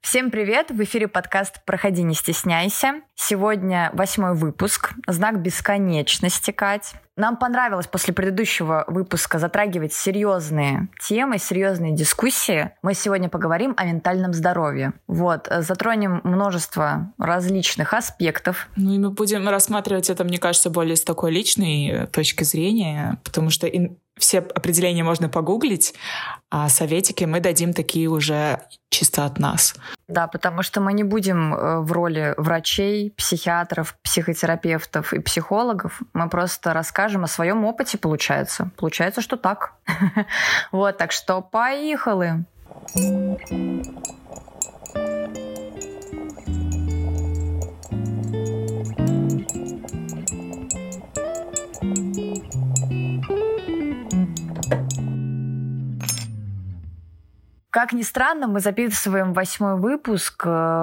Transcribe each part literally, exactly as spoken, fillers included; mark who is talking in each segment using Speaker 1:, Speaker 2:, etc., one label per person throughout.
Speaker 1: Всем привет! В эфире подкаст «Проходи, не стесняйся». Сегодня восьмой выпуск, знак бесконечности, Кать. Нам понравилось после предыдущего выпуска затрагивать серьезные темы, серьезные дискуссии. Мы сегодня поговорим о ментальном здоровье. Вот, затронем множество различных аспектов.
Speaker 2: Ну и мы будем рассматривать это, мне кажется, более с такой личной точки зрения, потому что все определения можно погуглить, а советики мы дадим такие уже чисто от нас.
Speaker 1: Да, потому что мы не будем в роли врачей, психиатров, психотерапевтов и психологов. Мы просто расскажем о своем опыте, получается. Получается, что так. Вот, так что поехали. Как ни странно, мы записываем восьмой выпуск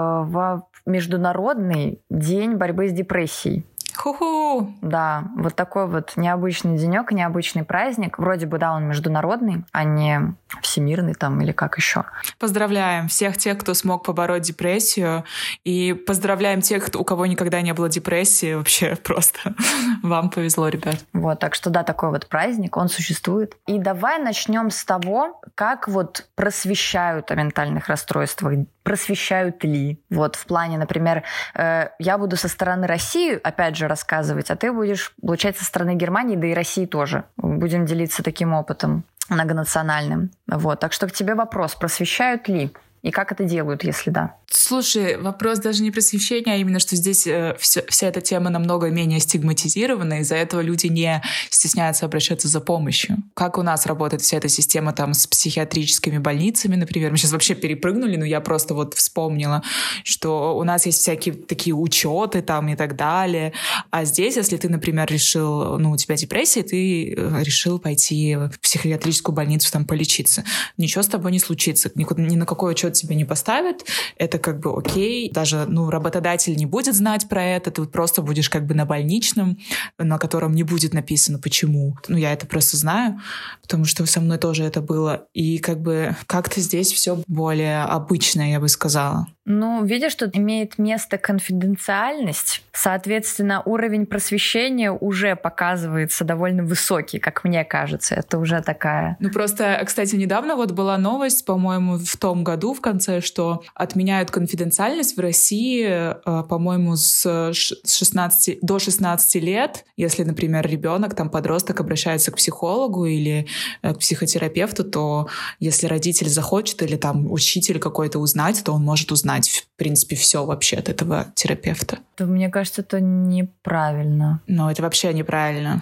Speaker 1: в Международный день борьбы с депрессией.
Speaker 2: Ху-ху!
Speaker 1: Да, вот такой вот необычный денек, необычный праздник. Вроде бы, да, он международный, а не всемирный там или как еще.
Speaker 2: Поздравляем всех тех, кто смог побороть депрессию. И поздравляем тех, у кого никогда не было депрессии. Вообще просто вам повезло, ребят.
Speaker 1: Вот, так что да, такой вот праздник, он существует. И давай начнем с того, как вот просвещают о ментальных расстройствах. Просвещают ли? Вот в плане, например, э, я буду со стороны России, опять же, рассказывать, а ты будешь, получается, со стороны Германии, да и России тоже. Будем делиться таким опытом многонациональным. Вот. Так что к тебе вопрос, просвещают ли? И как это делают, если да?
Speaker 2: Слушай, вопрос даже не просвещения, а именно, что здесь э, все, вся эта тема намного менее стигматизирована, из-за этого люди не стесняются обращаться за помощью. Как у нас работает вся эта система там с психиатрическими больницами, например. Мы сейчас вообще перепрыгнули, но я просто вот вспомнила, что у нас есть всякие такие учеты там и так далее. А здесь, если ты, например, решил, ну, у тебя депрессия, ты решил пойти в психиатрическую больницу там полечиться. Ничего с тобой не случится, никуда, ни на какой учет тебя не поставят, это как бы окей. Даже, ну, работодатель не будет знать про это, ты просто будешь как бы на больничном, на котором не будет написано почему. Ну, я это просто знаю, потому что со мной тоже это было. И как бы как-то здесь все более обычное, я бы сказала.
Speaker 1: Ну, видишь, тут имеет место конфиденциальность. Соответственно, уровень просвещения уже показывается довольно высокий, как мне кажется. Это уже такая...
Speaker 2: Ну, просто, кстати, недавно вот была новость, по-моему, в том году, в конце, что отменяют конфиденциальность в России, по-моему, с шестнадцати до шестнадцати лет. Если, например, ребенок, там, подросток обращается к психологу или к психотерапевту, то если родитель захочет или там учитель какой-то узнать, то он может узнать в принципе, все вообще от этого терапевта.
Speaker 1: Мне кажется, это неправильно.
Speaker 2: Но это вообще неправильно.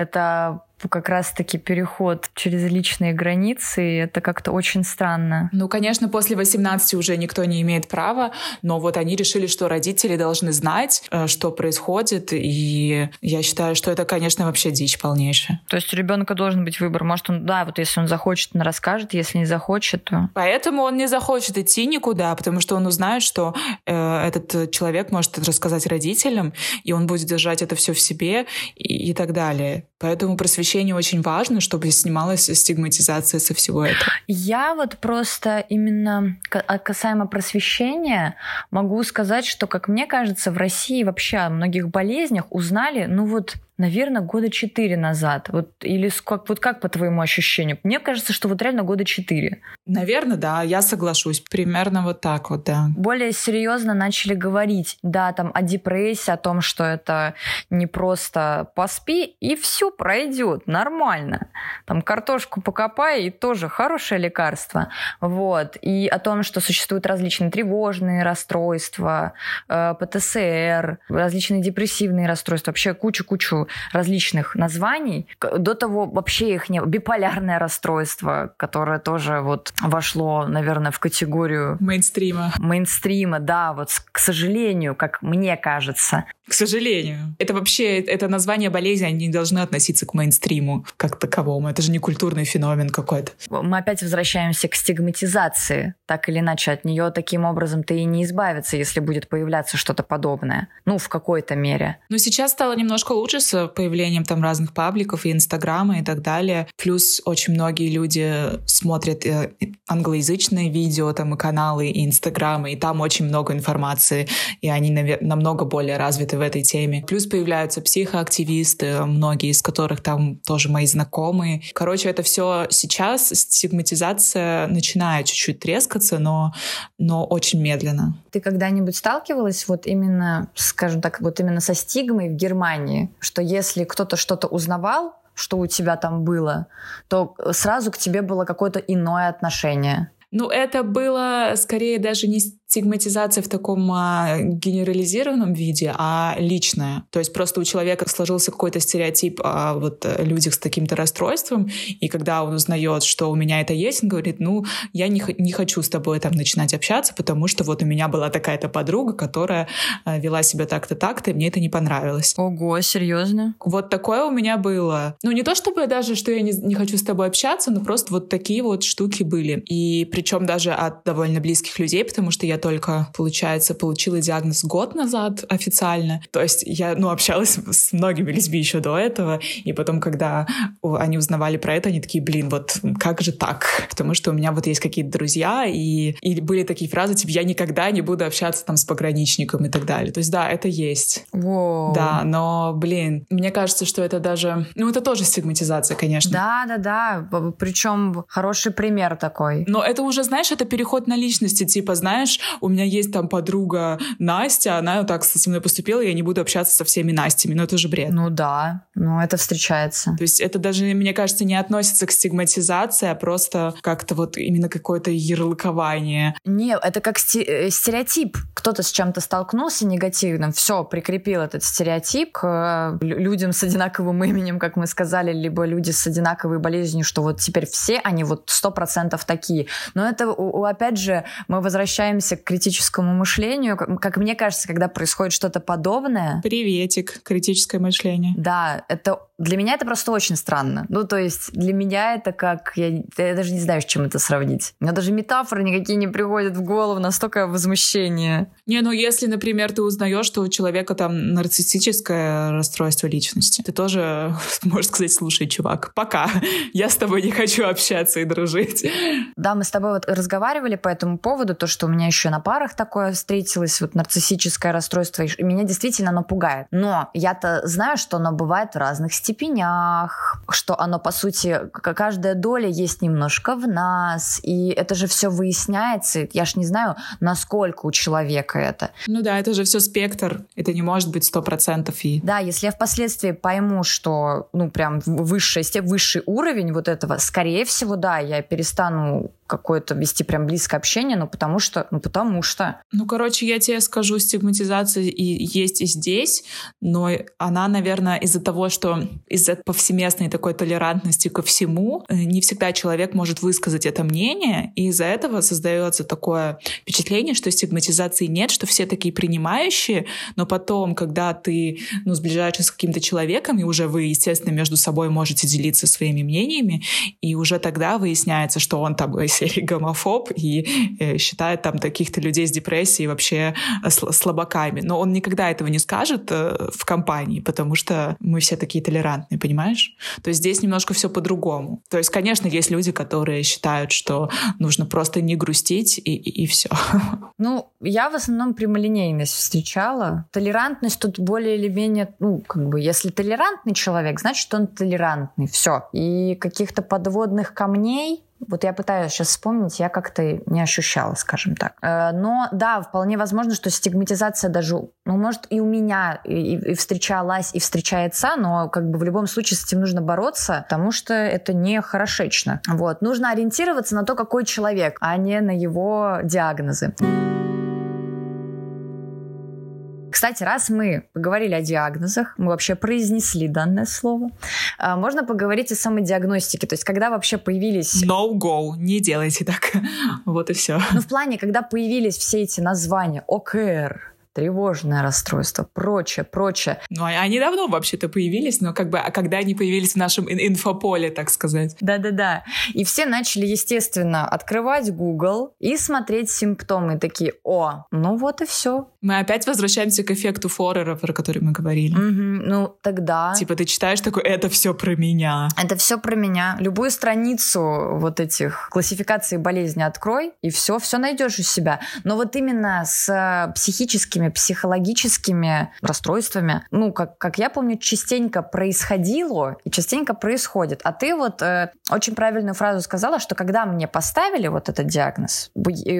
Speaker 1: Это как раз-таки переход через личные границы, и это как-то очень странно.
Speaker 2: Ну, конечно, после восемнадцати уже никто не имеет права, но вот они решили, что родители должны знать, что происходит, и я считаю, что это, конечно, вообще дичь полнейшая.
Speaker 1: То есть у ребенка должен быть выбор. Может, он, да, вот если он захочет, он расскажет, если не захочет, то...
Speaker 2: Поэтому он не захочет идти никуда, потому что он узнает, что э, этот человек может рассказать родителям, и он будет держать это все в себе и, и так далее. Поэтому просвещение очень важно, чтобы снималась стигматизация со всего этого.
Speaker 1: Я вот просто именно касаемо просвещения могу сказать, что, как мне кажется, в России вообще о многих болезнях узнали, ну вот, наверное, года четыре назад. Вот, или как, вот как по твоему ощущению? Мне кажется, что вот реально года четыре.
Speaker 2: Наверное, да, я соглашусь. Примерно вот так вот, да.
Speaker 1: Более серьезно начали говорить, да, там, о депрессии, о том, что это не просто поспи, и все пройдет нормально. Там картошку покопай, и тоже хорошее лекарство. Вот. И о том, что существуют различные тревожные расстройства, э, ПТСР, различные депрессивные расстройства, вообще кучу-кучу различных названий. До того вообще их не... Биполярное расстройство, которое тоже вот вошло, наверное, в категорию...
Speaker 2: Мейнстрима.
Speaker 1: Мейнстрима, да, вот, к сожалению, как мне кажется.
Speaker 2: К сожалению. Это вообще, это название болезни, они не должны относиться к мейнстриму как таковому. Это же не культурный феномен какой-то.
Speaker 1: Мы опять возвращаемся к стигматизации. Так или иначе, от нее таким образом-то и не избавиться, если будет появляться что-то подобное. Ну, в какой-то мере.
Speaker 2: Но сейчас стало немножко лучше с появлением там разных пабликов и Инстаграма и так далее. Плюс очень многие люди смотрят англоязычные видео, там и каналы, и Инстаграмы, и там очень много информации, и они намного более развиты в этой теме. Плюс появляются психоактивисты, многие из которых там тоже мои знакомые. Короче, это все сейчас, стигматизация начинает чуть-чуть трескаться, но, но очень медленно.
Speaker 1: Ты когда-нибудь сталкивалась вот именно, скажем так, вот именно со стигмой в Германии, что если кто-то что-то узнавал, что у тебя там было, то сразу к тебе было какое-то иное отношение?
Speaker 2: Ну, это было скорее даже не стигматизация в таком а, генерализированном виде, а личная. То есть просто у человека сложился какой-то стереотип о вот, людях с таким-то расстройством, и когда он узнает, что у меня это есть, он говорит, ну, я не, не хочу с тобой там начинать общаться, потому что вот у меня была такая-то подруга, которая а, вела себя так-то, так-то, и мне это не понравилось.
Speaker 1: Ого, серьезно?
Speaker 2: Вот такое у меня было. Ну, не то чтобы даже, что я не, не хочу с тобой общаться, но просто вот такие вот штуки были. И причем даже от довольно близких людей, потому что я только, получается, получила диагноз год назад официально. То есть я, ну, общалась с многими людьми еще до этого, и потом, когда они узнавали про это, они такие, блин, вот как же так? Потому что у меня вот есть какие-то друзья, и, и были такие фразы, типа, я никогда не буду общаться там с пограничником и так далее. То есть да, это есть.
Speaker 1: Воу.
Speaker 2: Да, но, блин, мне кажется, что это даже... Ну, это тоже стигматизация, конечно.
Speaker 1: Да-да-да, причем хороший пример такой.
Speaker 2: Но это уже, знаешь, это переход на личности, типа, знаешь, у меня есть там подруга Настя, она вот так со мной поступила, я не буду общаться со всеми Настями, но это же бред.
Speaker 1: Ну да, ну это встречается.
Speaker 2: То есть это даже, мне кажется, не относится к стигматизации, а просто как-то вот именно какое-то ярлыкование.
Speaker 1: Не, это как стереотип. Кто-то с чем-то столкнулся негативным, все, прикрепил этот стереотип к людям с одинаковым именем, как мы сказали, либо люди с одинаковой болезнью, что вот теперь все они вот сто процентов такие. Но это, опять же, мы возвращаемся к критическому мышлению. Как мне кажется, когда происходит что-то подобное...
Speaker 2: Приветик, критическое мышление.
Speaker 1: Да, это для меня это просто очень странно. Ну, то есть для меня это как... Я, я даже не знаю, с чем это сравнить. У меня даже метафоры никакие не приходят в голову, настолько возмущение.
Speaker 2: Не, ну если, например, ты узнаешь, что у человека там нарциссическое расстройство личности, ты тоже можешь сказать, слушай, чувак, пока, я с тобой не хочу общаться и дружить.
Speaker 1: Да, мы с тобой вот разговаривали по этому поводу, то, что у меня еще на парах такое встретилось, вот нарциссическое расстройство, и меня действительно оно пугает. Но я-то знаю, что оно бывает в разных степенях, что оно, по сути, каждая доля есть немножко в нас, и это же все выясняется. Я ж не знаю, насколько у человека это.
Speaker 2: Ну да, это же все спектр, это не может быть сто процентов и...
Speaker 1: Да, если я впоследствии пойму, что, ну, прям высший, высший уровень вот этого, скорее всего, да, я перестану какое-то вести прям близкое общение, но потому что, ну потому что.
Speaker 2: Ну, короче, я тебе скажу, стигматизация и есть и здесь, но она, наверное, из-за того, что из-за повсеместной такой толерантности ко всему, не всегда человек может высказать это мнение, и из-за этого создается такое впечатление, что стигматизации нет, что все такие принимающие, но потом, когда ты, ну, сближаешься с каким-то человеком, и уже вы, естественно, между собой можете делиться своими мнениями, и уже тогда выясняется, что он там гомофоб и э, считает там таких-то людей с депрессией вообще сл- слабаками. Но он никогда этого не скажет э, в компании, потому что мы все такие толерантные, понимаешь? То есть здесь немножко все по-другому. То есть, конечно, есть люди, которые считают, что нужно просто не грустить и, и, и все.
Speaker 1: Ну, я в основном прямолинейность встречала. Толерантность тут более или менее, ну, как бы, если толерантный человек, значит, он толерантный. Все. И каких-то подводных камней, вот я пытаюсь сейчас вспомнить, я как-то не ощущала, скажем так. Но да, вполне возможно, что стигматизация даже, ну, может, и у меня и, и встречалась, и встречается, но как бы в любом случае с этим нужно бороться, потому что это не хорошечно. Вот. Нужно ориентироваться на то, какой человек, а не на его диагнозы. Кстати, раз мы поговорили о диагнозах, мы вообще произнесли данное слово, можно поговорить о самодиагностике. То есть, когда вообще появились...
Speaker 2: No go, не делайте так. Вот и все.
Speaker 1: Ну, в плане, когда появились все эти названия ОКР, тревожное расстройство, прочее, прочее.
Speaker 2: Ну, они давно вообще-то появились, но как бы, а когда они появились в нашем инфополе, так сказать?
Speaker 1: Да-да-да. И все начали, естественно, открывать Google и смотреть симптомы. Такие, о, ну вот и все.
Speaker 2: Мы опять возвращаемся к эффекту Форера, про который мы говорили.
Speaker 1: Угу, ну, тогда...
Speaker 2: Типа ты читаешь такой, это все про меня.
Speaker 1: Это все про меня. Любую страницу вот этих классификаций болезни открой, и все, все найдешь у себя. Но вот именно с психическими, психологическими расстройствами, ну, как, как я помню, частенько происходило и частенько происходит. А ты вот э, очень правильную фразу сказала, что когда мне поставили вот этот диагноз,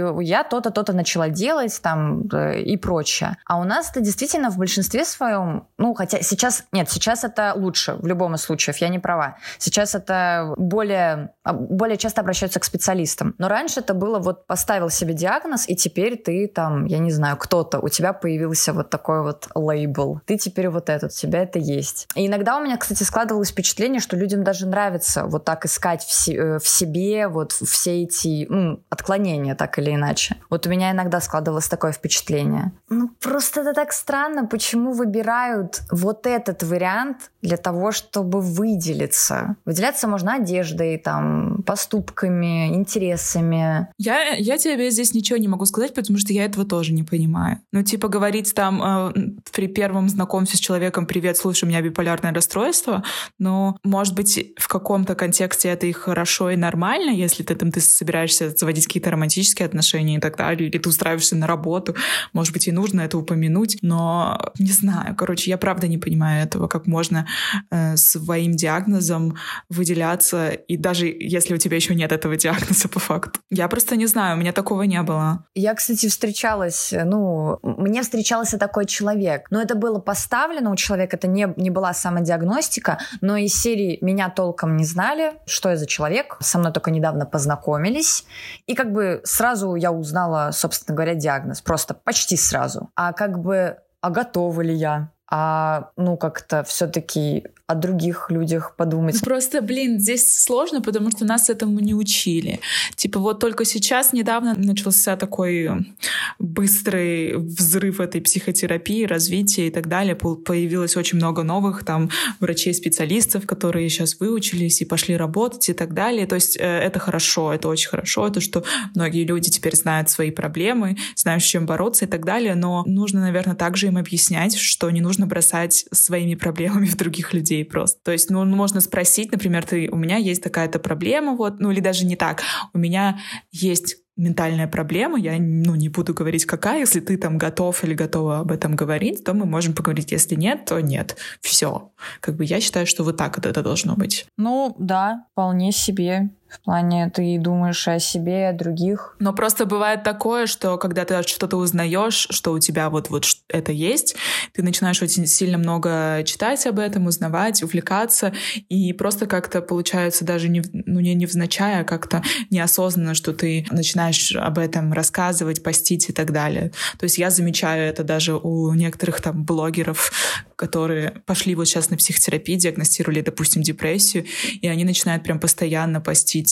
Speaker 1: я то-то, то-то начала делать там э, и прочее. А у нас это действительно в большинстве своем, ну, хотя сейчас, нет, сейчас это лучше в любом из случаев, я не права. Сейчас это более, более часто обращаются к специалистам. Но раньше это было вот поставил себе диагноз, и теперь ты там, я не знаю, кто-то, у тебя появился вот такой вот лейбл. Ты теперь вот этот, у тебя это есть. И иногда у меня, кстати, складывалось впечатление, что людям даже нравится вот так искать в, си- в себе вот все эти ну, отклонения, так или иначе. Вот у меня иногда складывалось такое впечатление. Ну, просто это так странно, почему выбирают вот этот вариант для того, чтобы выделиться. Выделяться можно одеждой, там, поступками, интересами.
Speaker 2: Я, я тебе здесь ничего не могу сказать, потому что я этого тоже не понимаю. Ну, типа, говорить там э, при первом знакомстве с человеком: «Привет, слушай, у меня биполярное расстройство», но, может быть, в каком-то контексте это и хорошо, и нормально, если ты там ты собираешься заводить какие-то романтические отношения и так далее, или ты устраиваешься на работу, может быть, и нужно это упомянуть, но не знаю, короче, я правда не понимаю этого, как можно э, своим диагнозом выделяться, и даже если у тебя еще нет этого диагноза по факту. Я просто не знаю, у меня такого не было.
Speaker 1: Я, кстати, встречалась, ну, мне встречался такой человек, но это было поставлено у человека, это не, не была самодиагностика, но из серии меня толком не знали, что я за человек, со мной только недавно познакомились, и как бы сразу я узнала, собственно говоря, диагноз, просто почти сразу. А как бы, а готова ли я? А, ну, как-то все-таки о других людях подумать.
Speaker 2: Просто, блин, здесь сложно, потому что нас этому не учили. Типа вот только сейчас, недавно начался такой быстрый взрыв этой психотерапии, развития и так далее. Появилось очень много новых там врачей-специалистов, которые сейчас выучились и пошли работать и так далее. То есть это хорошо, это очень хорошо. Это что многие люди теперь знают свои проблемы, знают, с чем бороться и так далее. Но нужно, наверное, также им объяснять, что не нужно бросать своими проблемами в других людей просто. То есть, ну, можно спросить, например, ты, у меня есть такая-то проблема, вот, ну, или даже не так. У меня есть ментальная проблема, я, ну, не буду говорить, какая. Если ты там готов или готова об этом говорить, то мы можем поговорить. Если нет, то нет. Все. Как бы я считаю, что вот так вот это должно быть.
Speaker 1: Ну, да, вполне себе. В плане, ты думаешь о себе, о других.
Speaker 2: Но просто бывает такое, что когда ты что-то узнаешь, что у тебя вот, вот это есть, ты начинаешь очень сильно много читать об этом, узнавать, увлекаться, и просто как-то получается даже не, ну, не невзначай, а как-то неосознанно, что ты начинаешь об этом рассказывать, постить и так далее. То есть я замечаю это даже у некоторых там блогеров, которые пошли вот сейчас на психотерапию, диагностировали, допустим, депрессию, и они начинают прям постоянно постить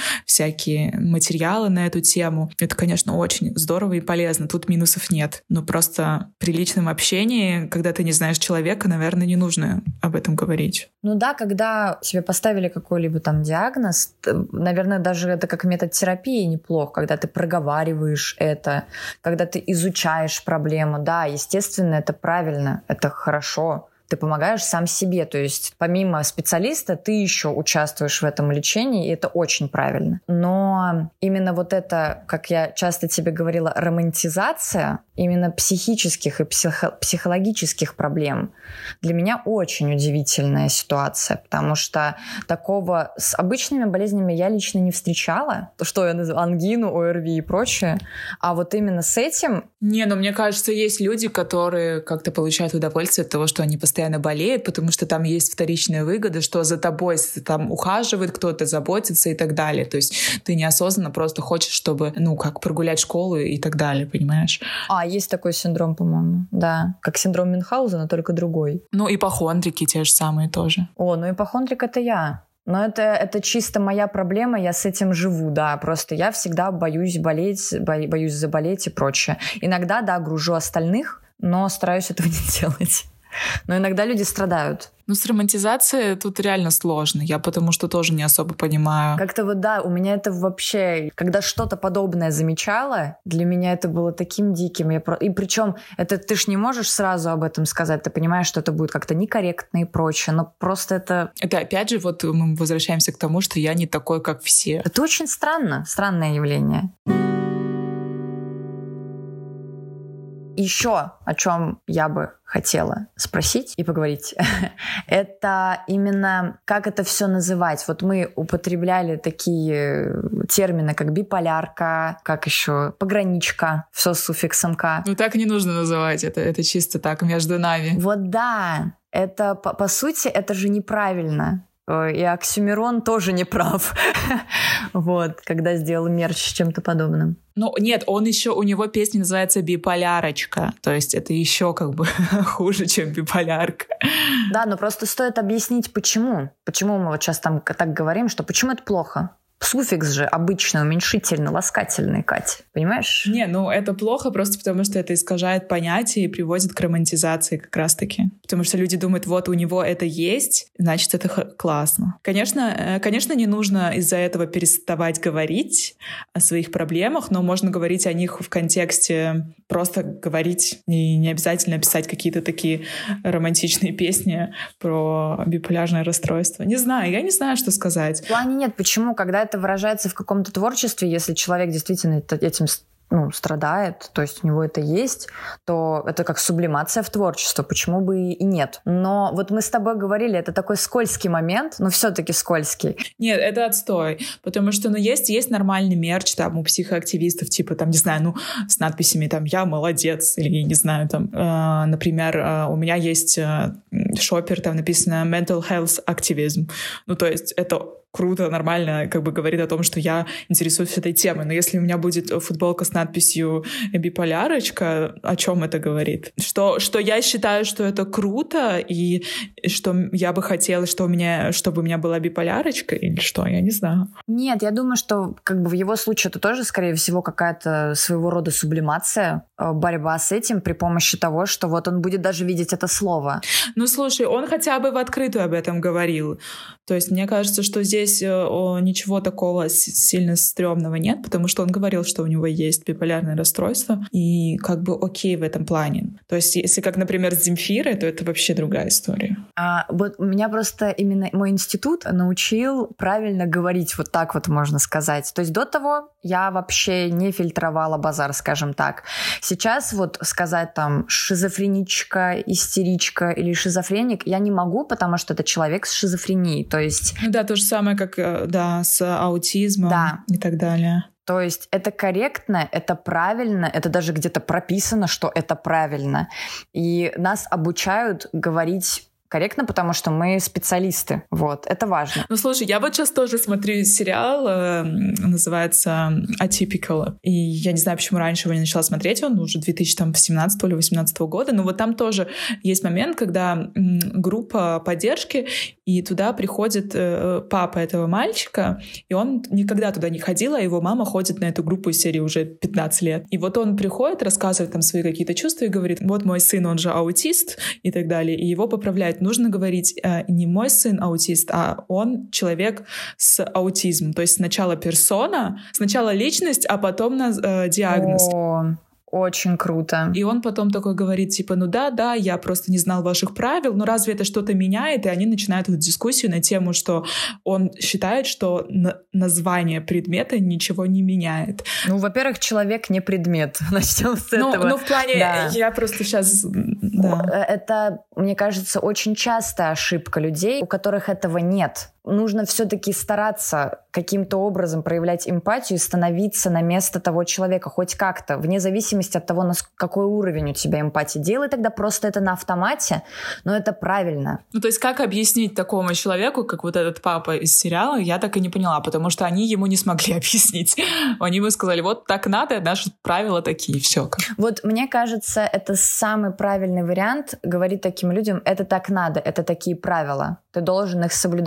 Speaker 2: всякие материалы на эту тему. Это, конечно, очень здорово и полезно. Тут минусов нет. Но просто при личном общении, когда ты не знаешь человека, наверное, не нужно об этом говорить.
Speaker 1: Ну да, когда тебе поставили какой-либо там диагноз, наверное, даже это как метод терапии неплохо, когда ты проговариваешь это, когда ты изучаешь проблему. Да, естественно, это правильно, это хорошо. Ты помогаешь сам себе, то есть помимо специалиста ты еще участвуешь в этом лечении, и это очень правильно. Но именно вот это, как я часто тебе говорила, романтизация именно психических и психо- психологических проблем для меня очень удивительная ситуация, потому что такого с обычными болезнями я лично не встречала, что я называю ангину, ОРВИ и прочее, а вот именно с этим...
Speaker 2: Не, но мне кажется, есть люди, которые как-то получают удовольствие от того, что они постоянно болеют, потому что там есть вторичная выгода, что за тобой там ухаживает кто-то, заботится и так далее. То есть ты неосознанно просто хочешь, чтобы, ну, как прогулять школу и так далее, понимаешь?
Speaker 1: А, есть такой синдром, по-моему, да. Как синдром Мюнхгаузена, только другой.
Speaker 2: Ну, ипохондрики те же самые тоже.
Speaker 1: О, ну ипохондрик — это я. Но это, это чисто моя проблема, я с этим живу, да. Просто я всегда боюсь болеть, бо, боюсь заболеть и прочее. Иногда, да, гружу остальных, но стараюсь этого не делать. Но иногда люди страдают.
Speaker 2: Ну, с романтизацией тут реально сложно. Я потому что тоже не особо понимаю.
Speaker 1: Как-то вот, да, у меня это вообще... Когда что-то подобное замечала, для меня это было таким диким. Я про... И причем это ты ж не можешь сразу об этом сказать. Ты понимаешь, что это будет как-то некорректно и прочее. Но просто это...
Speaker 2: Это опять же, вот мы возвращаемся к тому, что я не такой, как все.
Speaker 1: Это очень странно. Странное явление. Еще о чем я бы хотела спросить и поговорить, это именно как это все называть. Вот мы употребляли такие термины, как биполярка, как еще пограничка, все с суффиксом «ка».
Speaker 2: Ну так не нужно называть, это, это чисто так между нами.
Speaker 1: Вот да, это по, по сути это же неправильно. И Оксюмирон тоже не прав, вот, когда сделал мерч с чем-то подобным.
Speaker 2: Ну, нет, он еще, у него песня называется «Биполярочка», то есть это еще как бы хуже, чем биполярка.
Speaker 1: Да, но просто стоит объяснить, почему. Почему мы вот сейчас там так говорим, что почему это плохо? Суффикс же обычно уменьшительно ласкательный, Катя, понимаешь?
Speaker 2: Не, ну это плохо просто потому, что это искажает понятие и приводит к романтизации как раз-таки. Потому что люди думают, вот у него это есть, значит, это х- классно. Конечно, конечно, не нужно из-за этого переставать говорить о своих проблемах, но можно говорить о них в контексте просто говорить и не обязательно писать какие-то такие романтичные песни про биполярное расстройство. Не знаю, я не знаю, что сказать.
Speaker 1: В плане нет, почему? Когда это выражается в каком-то творчестве, если человек действительно этим ну, страдает, то есть у него это есть, то это как сублимация в творчество, почему бы и нет. Но вот мы с тобой говорили, это такой скользкий момент, но все-таки скользкий.
Speaker 2: Нет, это отстой, потому что, ну, есть, есть нормальный мерч там у психоактивистов, типа, там, не знаю, ну, с надписями, там, «Я молодец», или, не знаю, там, э, например, э, у меня есть э, шопер, там написано «Mental Health Activism», ну, то есть это круто, нормально, как бы говорит о том, что я интересуюсь этой темой. Но если у меня будет футболка с надписью «Биполярочка», о чем это говорит? Что, что я считаю, что это круто, и что я бы хотела, что у меня, чтобы у меня была биполярочка, или что? Я не знаю.
Speaker 1: Нет, я думаю, что как бы в его случае это тоже, скорее всего, какая-то своего рода сублимация, борьба с этим при помощи того, что вот он будет даже видеть это слово.
Speaker 2: Ну, слушай, он хотя бы в открытую об этом говорил. То есть мне кажется, что здесь о, ничего такого сильно стрёмного нет, потому что он говорил, что у него есть биполярное расстройство, и как бы окей в этом плане. То есть если как, например, с Земфирой, то это вообще другая история.
Speaker 1: А, вот меня просто именно мой институт научил правильно говорить, вот так вот можно сказать. То есть до того я вообще не фильтровала базар, скажем так. Сейчас вот сказать там шизофреничка, истеричка или шизофреник я не могу, потому что это человек с шизофренией. То есть...
Speaker 2: Ну да, то же самое, как да, с аутизмом, да, и так далее.
Speaker 1: То есть это корректно, это правильно, это даже где-то прописано, что это правильно. И нас обучают говорить корректно, потому что мы специалисты. Вот, это важно.
Speaker 2: Ну, слушай, я вот сейчас тоже смотрю сериал, э, называется Atypical, и я не знаю, почему раньше его не начала смотреть, он уже две тысячи семнадцатого или восемнадцатого года, но вот там тоже есть момент, когда м, группа поддержки, и туда приходит э, папа этого мальчика, и он никогда туда не ходил, а его мама ходит на эту группу из серии уже пятнадцать лет. И вот он приходит, рассказывает там свои какие-то чувства и говорит, вот мой сын, он же аутист и так далее, и его поправляют. Нужно говорить э, не мой сын аутист, а он человек с аутизмом. То есть сначала персона, сначала личность, а потом на, э, диагноз.
Speaker 1: О, очень круто.
Speaker 2: И он потом такой говорит, типа, ну да, да, я просто не знал ваших правил, но разве это что-то меняет? И они начинают эту дискуссию на тему, что он считает, что на- название предмета ничего не меняет.
Speaker 1: Ну, во-первых, человек не предмет. Начнем с
Speaker 2: ну,
Speaker 1: этого.
Speaker 2: Ну, в плане, да. Я просто сейчас... Да.
Speaker 1: Это, мне кажется, очень частая ошибка людей, у которых этого нет. Нужно все-таки стараться каким-то образом проявлять эмпатию и становиться на место того человека хоть как-то, вне зависимости от того, на какой уровень у тебя эмпатии. Делай тогда просто это на автомате, но это правильно.
Speaker 2: Ну, то есть как объяснить такому человеку, как вот этот папа из сериала, я так и не поняла, потому что они ему не смогли объяснить. Они ему сказали, вот так надо, наши правила такие, все.
Speaker 1: Вот мне кажется, это самый правильный вариант говорить таким людям, это так надо, это такие правила. Ты должен их соблюдать. Убедить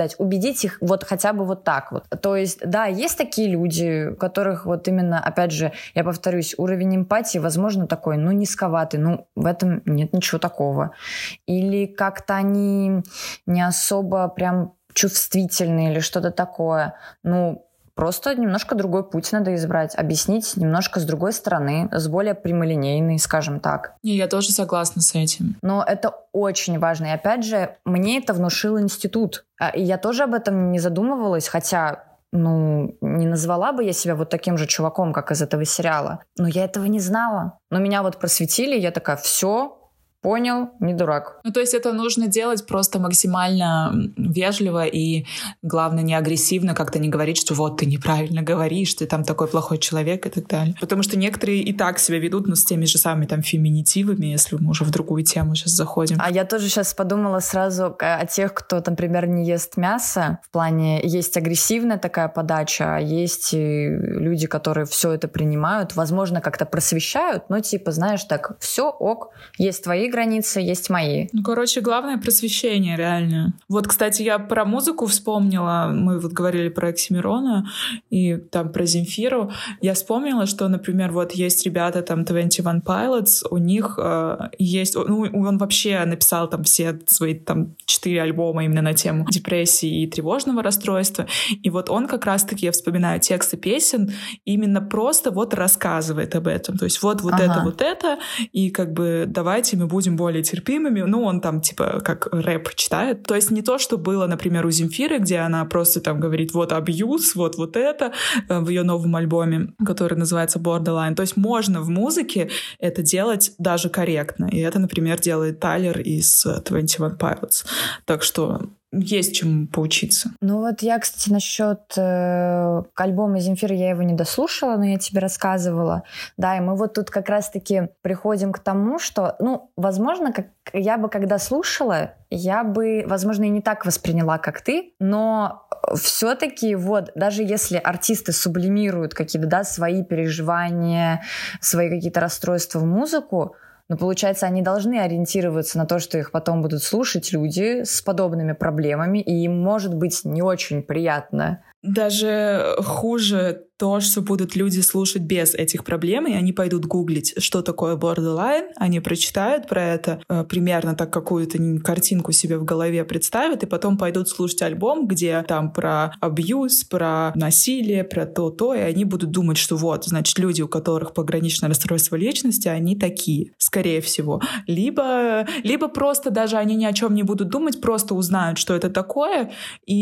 Speaker 1: увидеть их вот хотя бы вот так вот. То есть, да, есть такие люди, у которых вот именно, опять же, я повторюсь, уровень эмпатии, возможно, такой, ну, низковатый, ну, в этом нет ничего такого. Или как-то они не особо прям чувствительные или что-то такое. Ну, просто немножко другой путь надо избрать, объяснить немножко с другой стороны, с более прямолинейной, скажем так.
Speaker 2: Не, я тоже согласна с этим.
Speaker 1: Но это очень важно. И опять же, мне это внушил институт. И я тоже об этом не задумывалась, хотя, ну, не назвала бы я себя вот таким же чуваком, как из этого сериала. Но я этого не знала. Но меня вот просветили, и я такая, все, понял, не дурак.
Speaker 2: Ну, то есть это нужно делать просто максимально вежливо и, главное, не агрессивно, как-то не говорить, что вот ты неправильно говоришь, ты там такой плохой человек и так далее. Потому что некоторые и так себя ведут, но с теми же самыми там феминитивами, если мы уже в другую тему сейчас заходим.
Speaker 1: А я тоже сейчас подумала сразу о тех, кто, например, не ест мясо. В плане, есть агрессивная такая подача, а есть люди, которые все это принимают, возможно, как-то просвещают, но типа, знаешь, так, все ок, есть твои границы, есть мои.
Speaker 2: Ну, короче, главное просвещение, реально. Вот, кстати, я про музыку вспомнила. Мы вот говорили про Оксимирона и там про Земфиру. Я вспомнила, что, например, вот есть ребята там двадцать один Pilots, у них э, есть... Ну, он вообще написал там все свои там четыре альбома именно на тему депрессии и тревожного расстройства. И вот он как раз-таки, я вспоминаю тексты песен, именно просто вот рассказывает об этом. То есть вот, вот
Speaker 1: ага.
Speaker 2: это, вот это, и как бы давайте мы будем будем более терпимыми. Ну, он там типа как рэп читает. То есть не то, что было, например, у Земфиры, где она просто там говорит вот абьюз, вот вот это в ее новом альбоме, который называется Borderline. То есть можно в музыке это делать даже корректно. И это, например, делает Тайлер из двадцать один Pilots. Так что есть чему поучиться.
Speaker 1: Ну вот я, кстати, насчет э, альбома Земфиры, я его не дослушала, но я тебе рассказывала. Да, и мы вот тут как раз-таки приходим к тому, что, ну, возможно, как я бы когда слушала, я бы, возможно, и не так восприняла, как ты, но все-таки вот, даже если артисты сублимируют какие-то, да, свои переживания, свои какие-то расстройства в музыку, но, получается, они должны ориентироваться на то, что их потом будут слушать люди с подобными проблемами, и им может быть не очень приятно.
Speaker 2: Даже хуже то, что будут люди слушать без этих проблем, и они пойдут гуглить, что такое borderline, они прочитают про это, э, примерно так какую-то картинку себе в голове представят, и потом пойдут слушать альбом, где там про абьюз, про насилие, про то-то, и они будут думать, что вот, значит, люди, у которых пограничное расстройство личности, они такие, скорее всего. Либо, либо просто даже они ни о чем не будут думать, просто узнают, что это такое,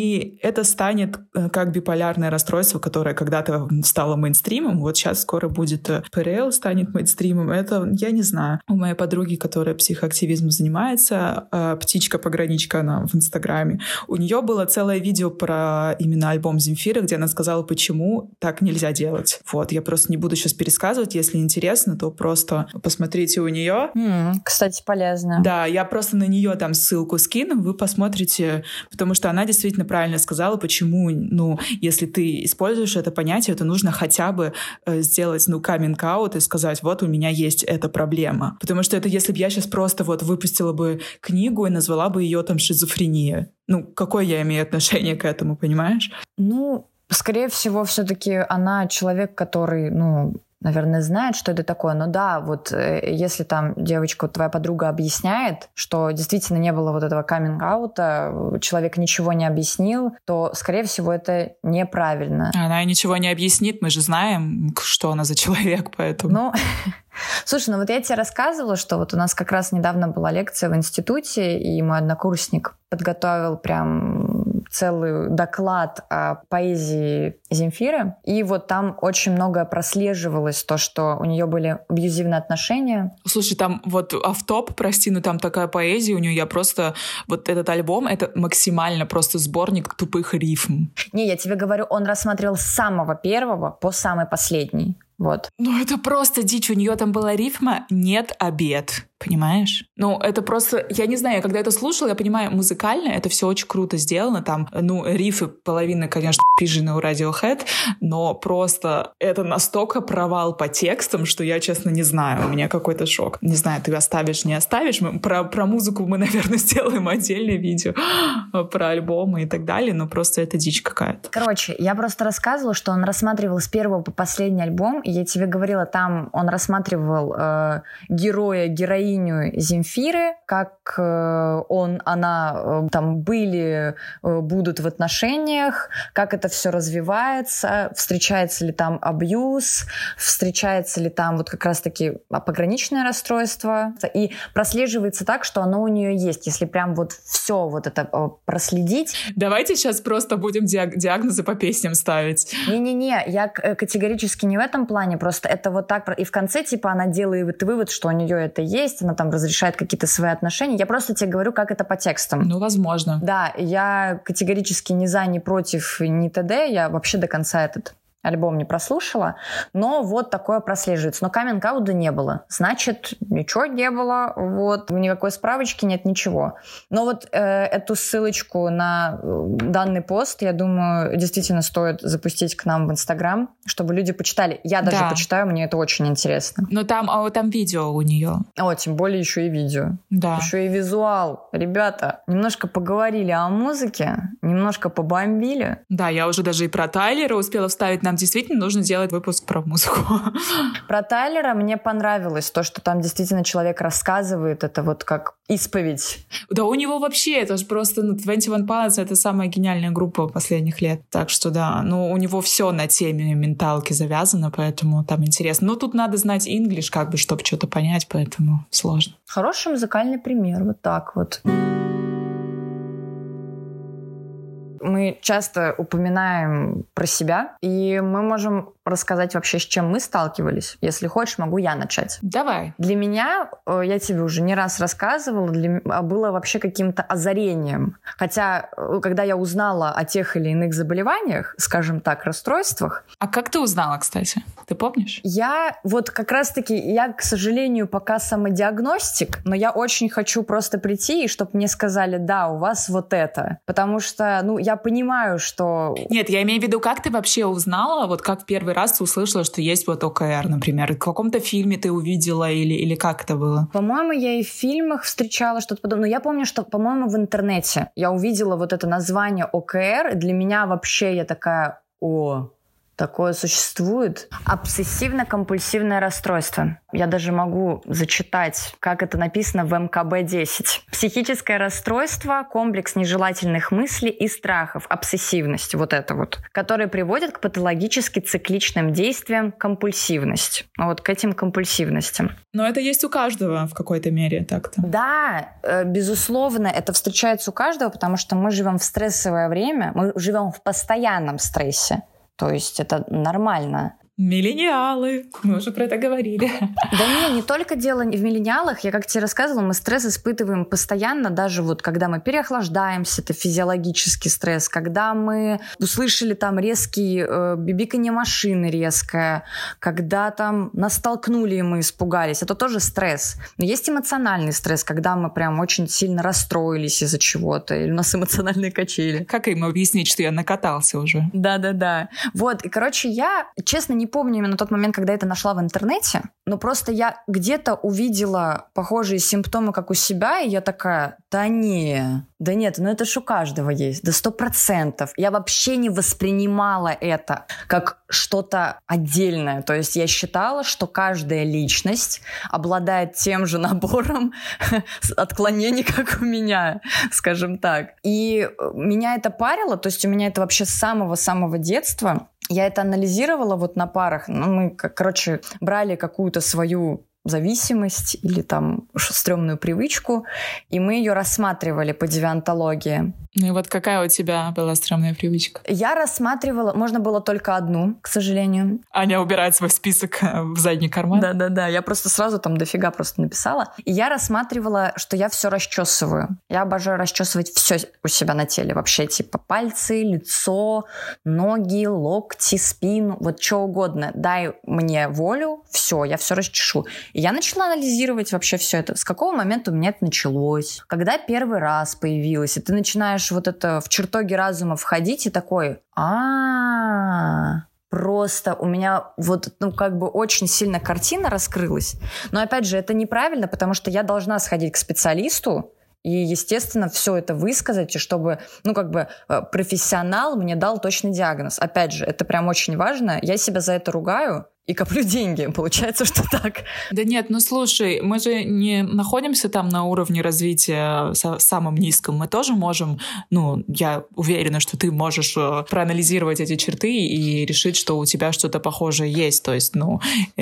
Speaker 2: и это станет э, как биполярное расстройство, которое когда-то стало мейнстримом, вот сейчас скоро будет пэ эр эл станет мейнстримом. Это, я не знаю. У моей подруги, которая психоактивизмом занимается, птичка-пограничка, она в Инстаграме, у нее было целое видео про именно альбом Земфиры, где она сказала, почему так нельзя делать. Вот, я просто не буду сейчас пересказывать, если интересно, то просто посмотрите у нее.
Speaker 1: Mm, кстати, полезно.
Speaker 2: Да, я просто на нее там ссылку скину, вы посмотрите, потому что она действительно правильно сказала, почему, ну, если ты используешь это понятие, то нужно хотя бы э, сделать, ну, каминг-аут и сказать, вот у меня есть эта проблема. Потому что это если бы я сейчас просто вот выпустила бы книгу и назвала бы ее там шизофрения. Ну, какое я имею отношение к этому, понимаешь?
Speaker 1: Ну, скорее всего, все-таки она человек, который, ну, наверное, знает, что это такое. Но да, вот э, если там девочка, твоя подруга объясняет, что действительно не было вот этого каминг-аута, человек ничего не объяснил, то, скорее всего, это неправильно.
Speaker 2: Она ничего не объяснит, мы же знаем, что она за человек, поэтому...
Speaker 1: Ну... Слушай, ну вот я тебе рассказывала, что вот у нас как раз недавно была лекция в институте, и мой однокурсник подготовил прям целый доклад о поэзии Земфиры, и вот там очень многое прослеживалось, то, что у нее были абьюзивные отношения.
Speaker 2: Слушай, там вот офф-топ, прости, но там такая поэзия у нее, я просто... Вот этот альбом, это максимально просто сборник тупых рифм.
Speaker 1: Не, я тебе говорю, он рассматривал с самого первого по самый последний. Вот.
Speaker 2: Ну это просто дичь, у нее там была рифма «нет обед». Понимаешь? Ну, это просто... Я не знаю, я когда это слушала, я понимаю, музыкально это все очень круто сделано. Там, ну, рифы половины, конечно, пижены у Radiohead, но просто это настолько провал по текстам, что я, честно, не знаю. У меня какой-то шок. Не знаю, ты оставишь, не оставишь. Мы, про, про музыку мы, наверное, сделаем отдельное видео, про альбомы и так далее, но просто это дичь какая-то.
Speaker 1: Короче, я просто рассказывала, что он рассматривал с первого по последний альбом, и я тебе говорила, там он рассматривал э, героя, героиню Земфиры, как э, он, она э, там были, э, будут в отношениях, как это все развивается, встречается ли там абьюз, встречается ли там вот как раз-таки пограничное расстройство, и прослеживается так, что оно у нее есть, если прям вот все вот это э, проследить.
Speaker 2: Давайте сейчас просто будем диаг- диагнозы по песням ставить.
Speaker 1: Не-не-не, я категорически не в этом плане, просто это вот так, и в конце типа она делает вывод, что у нее это есть, она там разрешает какие-то свои отношения. Я просто тебе говорю, как это по текстам.
Speaker 2: Ну, возможно.
Speaker 1: Да, я категорически ни за, ни против, ни т.д. Я вообще до конца этот альбом не прослушала, но вот такое прослеживается. Но каминг-аута не было. Значит, ничего не было, вот, никакой справочки нет, ничего. Но вот э, эту ссылочку на данный пост, я думаю, действительно стоит запустить к нам в Инстаграм, чтобы люди почитали. Я даже да. почитаю, мне это очень интересно.
Speaker 2: Но там, а, там видео у нее.
Speaker 1: О, тем более еще и видео.
Speaker 2: Да.
Speaker 1: Еще и визуал. Ребята, немножко поговорили о музыке, немножко побомбили.
Speaker 2: Да, я уже даже и про Тайлера успела вставить. Нам действительно нужно делать выпуск про музыку.
Speaker 1: Про Тайлера мне понравилось то, что там действительно человек рассказывает, это вот как исповедь.
Speaker 2: Да у него вообще, это же просто ну, двадцать один Pilots — это самая гениальная группа последних лет. Так что да, ну у него все на теме менталки завязано, поэтому там интересно. Но тут надо знать инглиш, как бы, чтобы что-то понять, поэтому сложно.
Speaker 1: Хороший музыкальный пример, вот так вот. Мы часто упоминаем про себя, и мы можем рассказать вообще, с чем мы сталкивались. Если хочешь, могу я начать.
Speaker 2: Давай.
Speaker 1: Для меня, я тебе уже не раз рассказывала, для, было вообще каким-то озарением. Хотя, когда я узнала о тех или иных заболеваниях, скажем так, расстройствах...
Speaker 2: А как ты узнала, кстати? Ты помнишь?
Speaker 1: Я вот как раз-таки, я, к сожалению, пока самодиагностик, но я очень хочу просто прийти, и чтобы мне сказали, да, у вас вот это. Потому что, ну, я понимаю, что...
Speaker 2: Нет, я имею в виду, как ты вообще узнала, вот как в первый раз ты услышала, что есть вот ОКР, например? В каком-то фильме ты увидела или, или как это было?
Speaker 1: По-моему, я и в фильмах встречала что-то подобное. Но я помню, что, по-моему, в интернете я увидела вот это название ОКР, и для меня вообще я такая, о... Такое существует. Обсессивно-компульсивное расстройство. Я даже могу зачитать, как это написано в эм ка бэ десять. Психическое расстройство, комплекс нежелательных мыслей и страхов, обсессивность, вот это вот, которые приводят к патологически цикличным действиям, компульсивность. Вот к этим компульсивностям.
Speaker 2: Но это есть у каждого в какой-то мере так-то.
Speaker 1: Да, безусловно, это встречается у каждого, потому что мы живем в стрессовое время, мы живем в постоянном стрессе. То есть это нормально.
Speaker 2: Миллениалы. Мы уже про это говорили.
Speaker 1: Да не, не только дело в миллениалах. Я как тебе рассказывала, мы стресс испытываем постоянно, даже вот когда мы переохлаждаемся, это физиологический стресс, когда мы услышали там резкий э, бибиканье машины резкое, когда там нас столкнули и мы испугались, это тоже стресс. Но есть эмоциональный стресс, когда мы прям очень сильно расстроились из-за чего-то, или у нас эмоциональные качели.
Speaker 2: Как им объяснить, что я накатался уже?
Speaker 1: Да-да-да. Вот, и, короче, я, честно, не помню именно тот момент, когда это нашла в интернете, но просто я где-то увидела похожие симптомы, как у себя, и я такая, да не, да нет, ну это ж у каждого есть, да сто процентов. Я вообще не воспринимала это как что-то отдельное. То есть я считала, что каждая личность обладает тем же набором отклонений, как у меня, скажем так. И меня это парило, то есть у меня это вообще с самого-самого детства. Я это анализировала вот на парах. Ну, мы, короче, брали какую-то свою зависимость или там стрёмную привычку, и мы ее рассматривали по девиантологии.
Speaker 2: Ну и вот какая у тебя была стрёмная привычка?
Speaker 1: Я рассматривала, можно было только одну, к сожалению.
Speaker 2: Аня убирает свой список в задний карман.
Speaker 1: Да-да-да, я просто сразу там дофига просто написала. И я рассматривала, что я все расчесываю. Я обожаю расчесывать все у себя на теле вообще, типа пальцы, лицо, ноги, локти, спину, вот что угодно. Дай мне волю, Все, я все расчешу. И я начала анализировать вообще все это. С какого момента у меня это началось? Когда первый раз появилось, и ты начинаешь вот это в чертоги разума входить и такой, а просто у меня вот, ну, как бы очень сильно картина раскрылась. Но, опять же, это неправильно, потому что я должна сходить к специалисту и, естественно, все это высказать, и чтобы, ну, как бы профессионал мне дал точный диагноз. Опять же, это прям очень важно. Я себя за это ругаю и коплю деньги. Получается, что так.
Speaker 2: Да нет, ну слушай, мы же не находимся там на уровне развития самом низком. Мы тоже можем, ну, я уверена, что ты можешь проанализировать эти черты и решить, что у тебя что-то похожее есть. То есть, ну,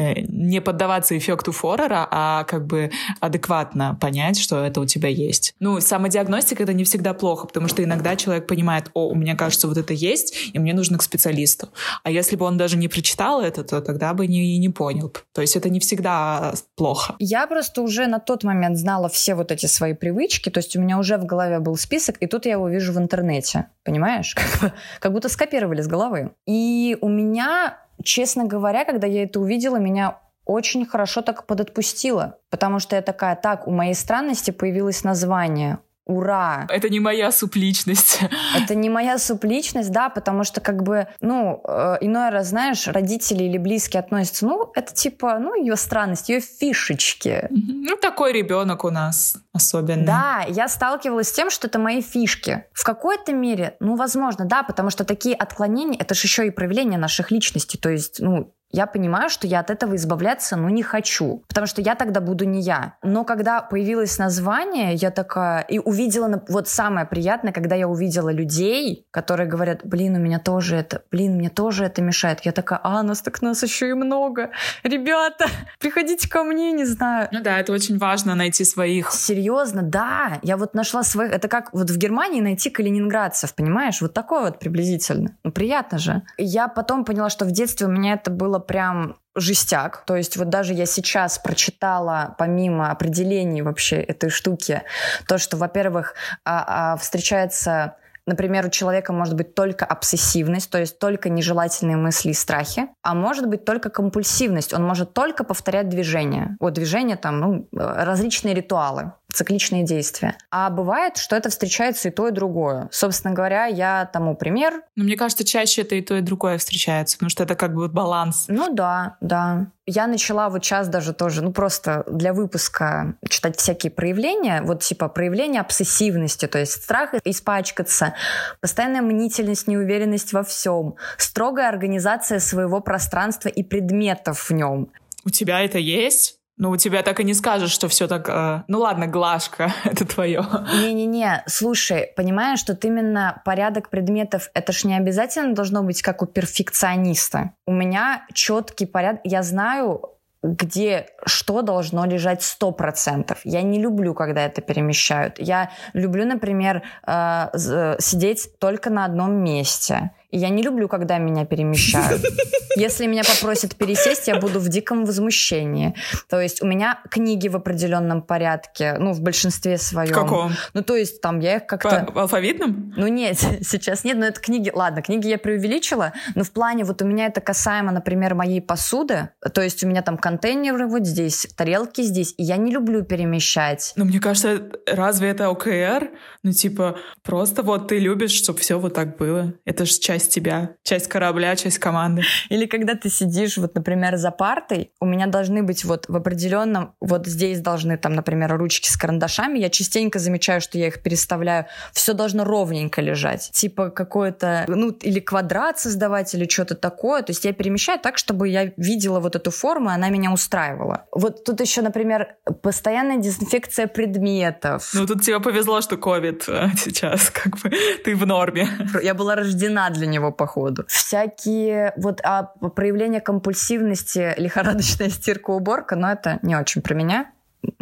Speaker 2: не поддаваться эффекту Форера, а как бы адекватно понять, что это у тебя есть. Ну, самодиагностика — это не всегда плохо, потому что иногда человек понимает, о, у меня, кажется, вот это есть, и мне нужно к специалисту. А если бы он даже не прочитал это, то тогда бы не, не понял. То есть это не всегда плохо.
Speaker 1: Я просто уже на тот момент знала все вот эти свои привычки, то есть у меня уже в голове был список, и тут я его вижу в интернете. Понимаешь? Как, бы, как будто скопировали с головы. И у меня, честно говоря, когда я это увидела, меня очень хорошо так подотпустило, потому что я такая, так, у моей странности появилось название. Ура!
Speaker 2: Это не моя субличность.
Speaker 1: Это не моя субличность, да, потому что как бы, ну, э, иной раз, знаешь, родители или близкие относятся, ну, это типа, ну, ее странность, ее фишечки.
Speaker 2: Ну, такой ребенок у нас особенный.
Speaker 1: Да, я сталкивалась с тем, что это мои фишки. В какой-то мере, ну, возможно, да, потому что такие отклонения, это же еще и проявление наших личностей, то есть, ну, я понимаю, что я от этого избавляться, ну, не хочу. Потому что я тогда буду не я. Но когда появилось название, я такая... И увидела... Вот самое приятное, когда я увидела людей, которые говорят, блин, у меня тоже это... Блин, мне тоже это мешает. Я такая, а, нас так нас еще и много. Ребята, приходите ко мне, не знаю.
Speaker 2: Ну да, это очень важно, найти своих.
Speaker 1: Серьезно, да. Я вот нашла своих... Это как вот в Германии найти калининградцев, понимаешь? Вот такое вот приблизительно. Ну, приятно же. Я потом поняла, что в детстве у меня это было прям жестяк. То есть вот даже я сейчас прочитала, помимо определений вообще этой штуки, то, что, во-первых, а, а, встречается... Например, у человека может быть только обсессивность, то есть только нежелательные мысли и страхи, а может быть только компульсивность. Он может только повторять движения. Вот движения, там, ну, различные ритуалы, цикличные действия. А бывает, что это встречается и то, и другое. Собственно говоря, я тому пример.
Speaker 2: Но мне кажется, чаще это и то, и другое встречается, потому что это как бы баланс.
Speaker 1: Ну да, да. Я начала вот сейчас даже тоже, ну просто для выпуска читать всякие проявления, вот типа проявления обсессивности, то есть страх испачкаться, постоянная мнительность, неуверенность во всем, строгая организация своего пространства и предметов в нем.
Speaker 2: У тебя это есть? Ну, у тебя так и не скажешь, что все так... Э... Ну ладно, Глажка, это твое.
Speaker 1: Не-не-не, слушай, понимаешь, что именно порядок предметов, это ж не обязательно должно быть как у перфекциониста. У меня четкий порядок, я знаю, где что должно лежать сто процентов. Я не люблю, когда это перемещают. Я люблю, например, э, сидеть только на одном месте. И я не люблю, когда меня перемещают. Если меня попросят пересесть, я буду в диком возмущении. То есть у меня книги в определенном порядке, ну, в большинстве своем.
Speaker 2: В каком?
Speaker 1: Ну, то есть там я их как-то...
Speaker 2: По алфавитным?
Speaker 1: Ну, нет, сейчас нет, но это книги... Ладно, книги я преувеличила, но в плане вот у меня это касаемо, например, моей посуды. То есть у меня там контейнеры вот здесь, тарелки здесь, и я не люблю перемещать.
Speaker 2: Ну, мне кажется, разве это ОКР? Ну, типа, просто вот ты любишь, чтобы все вот так было. Это же часть тебя, часть корабля, часть команды.
Speaker 1: Или когда ты сидишь, вот, например, за партой, у меня должны быть вот в определенном, вот здесь должны там, например, ручки с карандашами, я частенько замечаю, что я их переставляю, все должно ровненько лежать. Типа какой-то, ну, или квадрат создавать, или что-то такое. То есть я перемещаю так, чтобы я видела вот эту форму, и она меня устраивала. Вот тут еще, например, постоянная дезинфекция предметов.
Speaker 2: Ну, тут тебе повезло, что ковид сейчас, как бы, ты в норме.
Speaker 1: Я была рождена для него, походу. Всякие вот а проявления компульсивности, лихорадочная стирка-уборка, но это не очень про меня. Ну,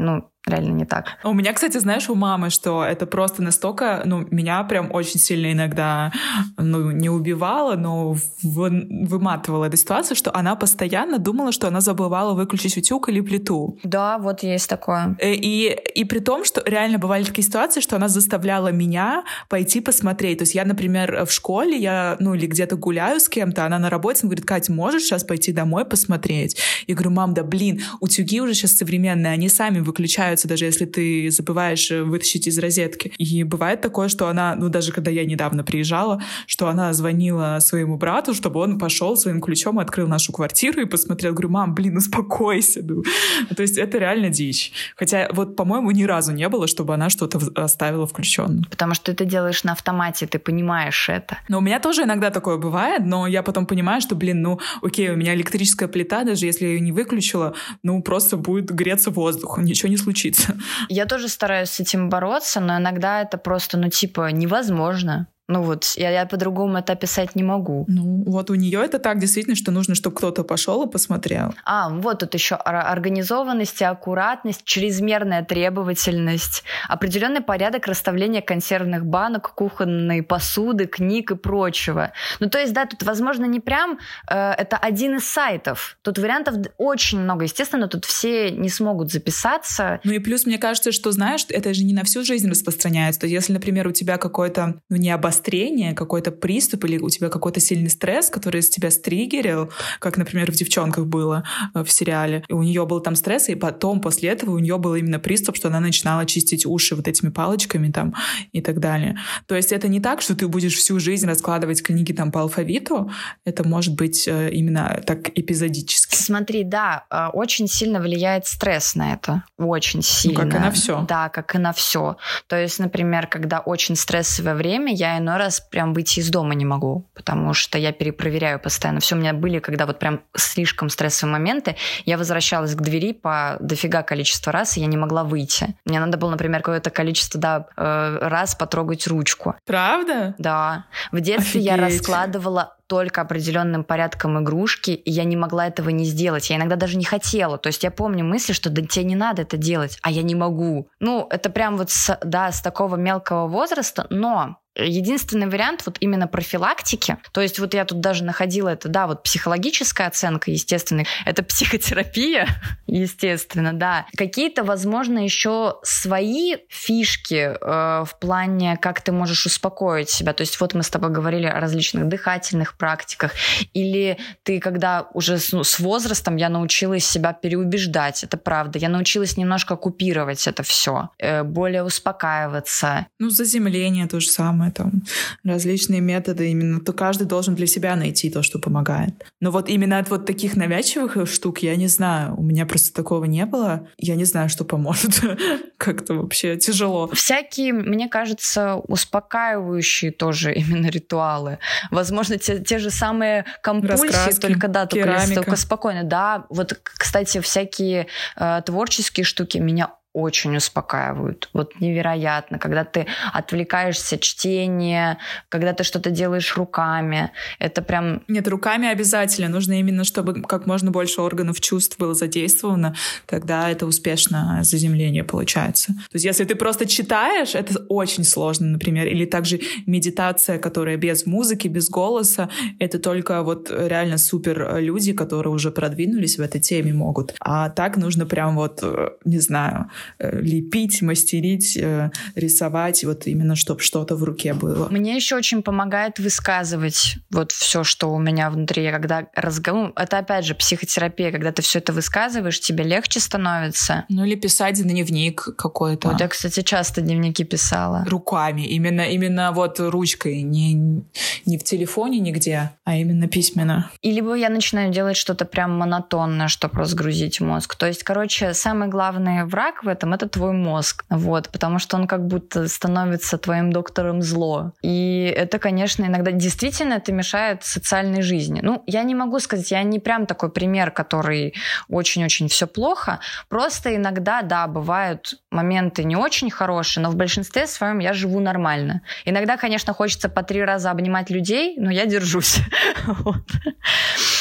Speaker 1: реально не так.
Speaker 2: У меня, кстати, знаешь, у мамы, что это просто настолько, ну, меня прям очень сильно иногда, ну, не убивало, но вы, выматывала эта ситуация, что она постоянно думала, что она забывала выключить утюг или плиту.
Speaker 1: Да, вот есть такое.
Speaker 2: И, и при том, что реально бывали такие ситуации, что она заставляла меня пойти посмотреть. То есть я, например, в школе, я, ну, или где-то гуляю с кем-то, она на работе, она говорит: Кать, можешь сейчас пойти домой посмотреть? Я говорю: мам, да блин, утюги уже сейчас современные, они сами выключаются, даже если ты забываешь вытащить из розетки. И бывает такое, что она, ну даже когда я недавно приезжала, что она звонила своему брату, чтобы он пошел своим ключом, открыл нашу квартиру и посмотрел. Говорю: мам, блин, успокойся. Ну. То есть это реально дичь. Хотя вот, по-моему, ни разу не было, чтобы она что-то оставила включенным.
Speaker 1: Потому что ты это делаешь на автомате, ты понимаешь это.
Speaker 2: Но у меня тоже иногда такое бывает, но я потом понимаю, что, блин, ну окей, у меня электрическая плита, даже если я ее не выключила, ну просто будет греться воздух, ничего не случится.
Speaker 1: Я тоже стараюсь с этим бороться, но иногда это просто, ну, типа, невозможно. Ну вот, я, я по-другому это описать не могу.
Speaker 2: Ну, вот у нее это так, действительно, что нужно, чтобы кто-то пошел и посмотрел.
Speaker 1: А, вот тут еще организованность и аккуратность, чрезмерная требовательность, определенный порядок расставления консервных банок, кухонной посуды, книг и прочего. Ну, то есть, да, тут, возможно, не прям э, это один из сайтов. Тут вариантов очень много. Естественно, тут все не смогут записаться.
Speaker 2: Ну и плюс, мне кажется, что, знаешь, это же не на всю жизнь распространяется. То есть, если, например, у тебя какой-то, ну, не обострение, какой-то приступ или у тебя какой-то сильный стресс, который из тебя стригерил, как, например, в «Девчонках» было в сериале. И у нее был там стресс, и потом, после этого, у нее был именно приступ, что она начинала чистить уши вот этими палочками там и так далее. То есть это не так, что ты будешь всю жизнь раскладывать книги там по алфавиту. Это может быть именно так эпизодически.
Speaker 1: Смотри, да, очень сильно влияет стресс на это. Очень сильно.
Speaker 2: Ну, как и на все.
Speaker 1: Да, как и на все. То есть, например, когда очень стрессовое время, я иной раз прям выйти из дома не могу, потому что я перепроверяю постоянно. Все у меня были, когда вот прям слишком стрессовые моменты, я возвращалась к двери по дофига количества раз, и я не могла выйти. Мне надо было, например, какое-то количество да, раз потрогать ручку.
Speaker 2: Правда?
Speaker 1: Да. В детстве
Speaker 2: Офигеть.
Speaker 1: Я раскладывала только определенным порядком игрушки, и я не могла этого не сделать. Я иногда даже не хотела. То есть я помню мысли, что да тебе не надо это делать, а я не могу. Ну, это прям вот с, да, с такого мелкого возраста, но единственный вариант вот именно профилактики, то есть вот я тут даже находила это, да, вот психологическая оценка, естественно, это психотерапия, естественно, да. Какие-то, возможно, еще свои фишки э, в плане, как ты можешь успокоить себя. То есть вот мы с тобой говорили о различных дыхательных практиках, или ты, когда уже с, ну, с возрастом я научилась себя переубеждать, это правда, я научилась немножко купировать это все, э, более успокаиваться.
Speaker 2: Ну, заземление то же самое. Там различные методы, именно то каждый должен для себя найти то, что помогает. Но вот именно от вот таких навязчивых штук я не знаю, у меня просто такого не было, я не знаю, что поможет. Как-то вообще тяжело.
Speaker 1: Всякие, мне кажется, успокаивающие тоже именно ритуалы. Возможно, те, те же самые компульсии,
Speaker 2: раскраски,
Speaker 1: только да, только, только спокойно. Да, вот, кстати, всякие э, творческие штуки меня очень успокаивают. Вот невероятно. Когда ты отвлекаешься, чтение, когда ты что-то делаешь руками. Это прям...
Speaker 2: Нет, руками обязательно. Нужно именно, чтобы как можно больше органов чувств было задействовано. Тогда это успешное заземление получается. То есть если ты просто читаешь, это очень сложно, например. Или также медитация, которая без музыки, без голоса. Это только вот реально супер люди, которые уже продвинулись в этой теме, могут. А так нужно прям вот, не знаю... лепить, мастерить, рисовать, вот именно чтобы что-то в руке было.
Speaker 1: Мне еще очень помогает высказывать вот все, что у меня внутри. Когда разговор... Это опять же психотерапия, когда ты все это высказываешь, тебе легче становится.
Speaker 2: Ну или писать дневник какой-то.
Speaker 1: Вот я, кстати, часто дневники писала.
Speaker 2: Руками, именно, именно вот ручкой, не, не в телефоне нигде, а именно письменно.
Speaker 1: И либо я начинаю делать что-то прям монотонное, чтобы разгрузить мозг. То есть, короче, самый главный враг в этом — это твой мозг, вот, потому что он как будто становится твоим доктором зло. И это, конечно, иногда действительно это мешает социальной жизни. Ну, я не могу сказать, я не прям такой пример, который очень-очень все плохо, просто иногда, да, бывают моменты не очень хорошие, но в большинстве своем я живу нормально. Иногда, конечно, хочется по три раза обнимать людей, но я держусь.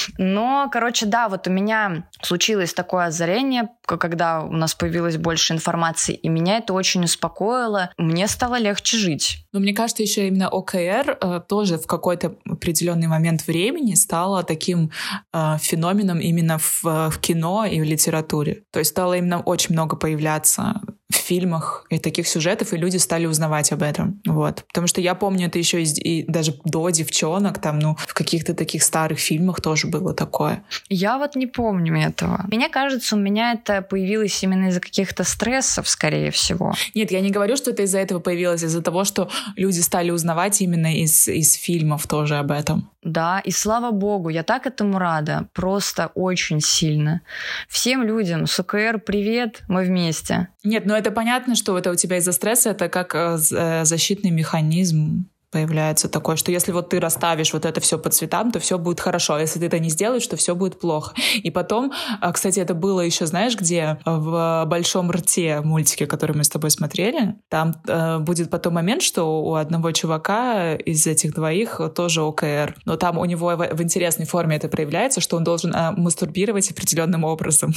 Speaker 1: Но, короче, да, вот у меня случилось такое озарение, когда у нас появилось больше информации, и меня это очень успокоило. Мне стало легче жить.
Speaker 2: Но мне кажется, еще именно ОКР э, тоже в какой-то определенный момент времени стало таким э, феноменом именно в, в кино и в литературе. То есть стало именно очень много появляться в фильмах и таких сюжетов, и люди стали узнавать об этом. Вот. Потому что я помню это еще из, и даже до «Девчонок», там, ну, в каких-то таких старых фильмах тоже было такое.
Speaker 1: Я вот не помню этого. Мне кажется, у меня это появилось именно из-за каких-то стрессов, скорее всего.
Speaker 2: Нет, я не говорю, что это из-за этого появилось, из-за того, что люди стали узнавать именно из, из фильмов тоже об этом.
Speaker 1: Да, и слава богу, я так этому рада, просто очень сильно. Всем людям с ОКР привет, мы вместе.
Speaker 2: Нет, ну это понятно, что это у тебя из-за стресса, это как э, защитный механизм появляется такое, что если вот ты расставишь вот это все по цветам, то все будет хорошо. Если ты это не сделаешь, то все будет плохо. И потом, кстати, это было еще, знаешь, где? В «Большом рте» мультике, который мы с тобой смотрели. Там э, будет потом момент, что у одного чувака из этих двоих тоже ОКР. Но там у него в, в интересной форме это проявляется, что он должен э, мастурбировать определенным образом.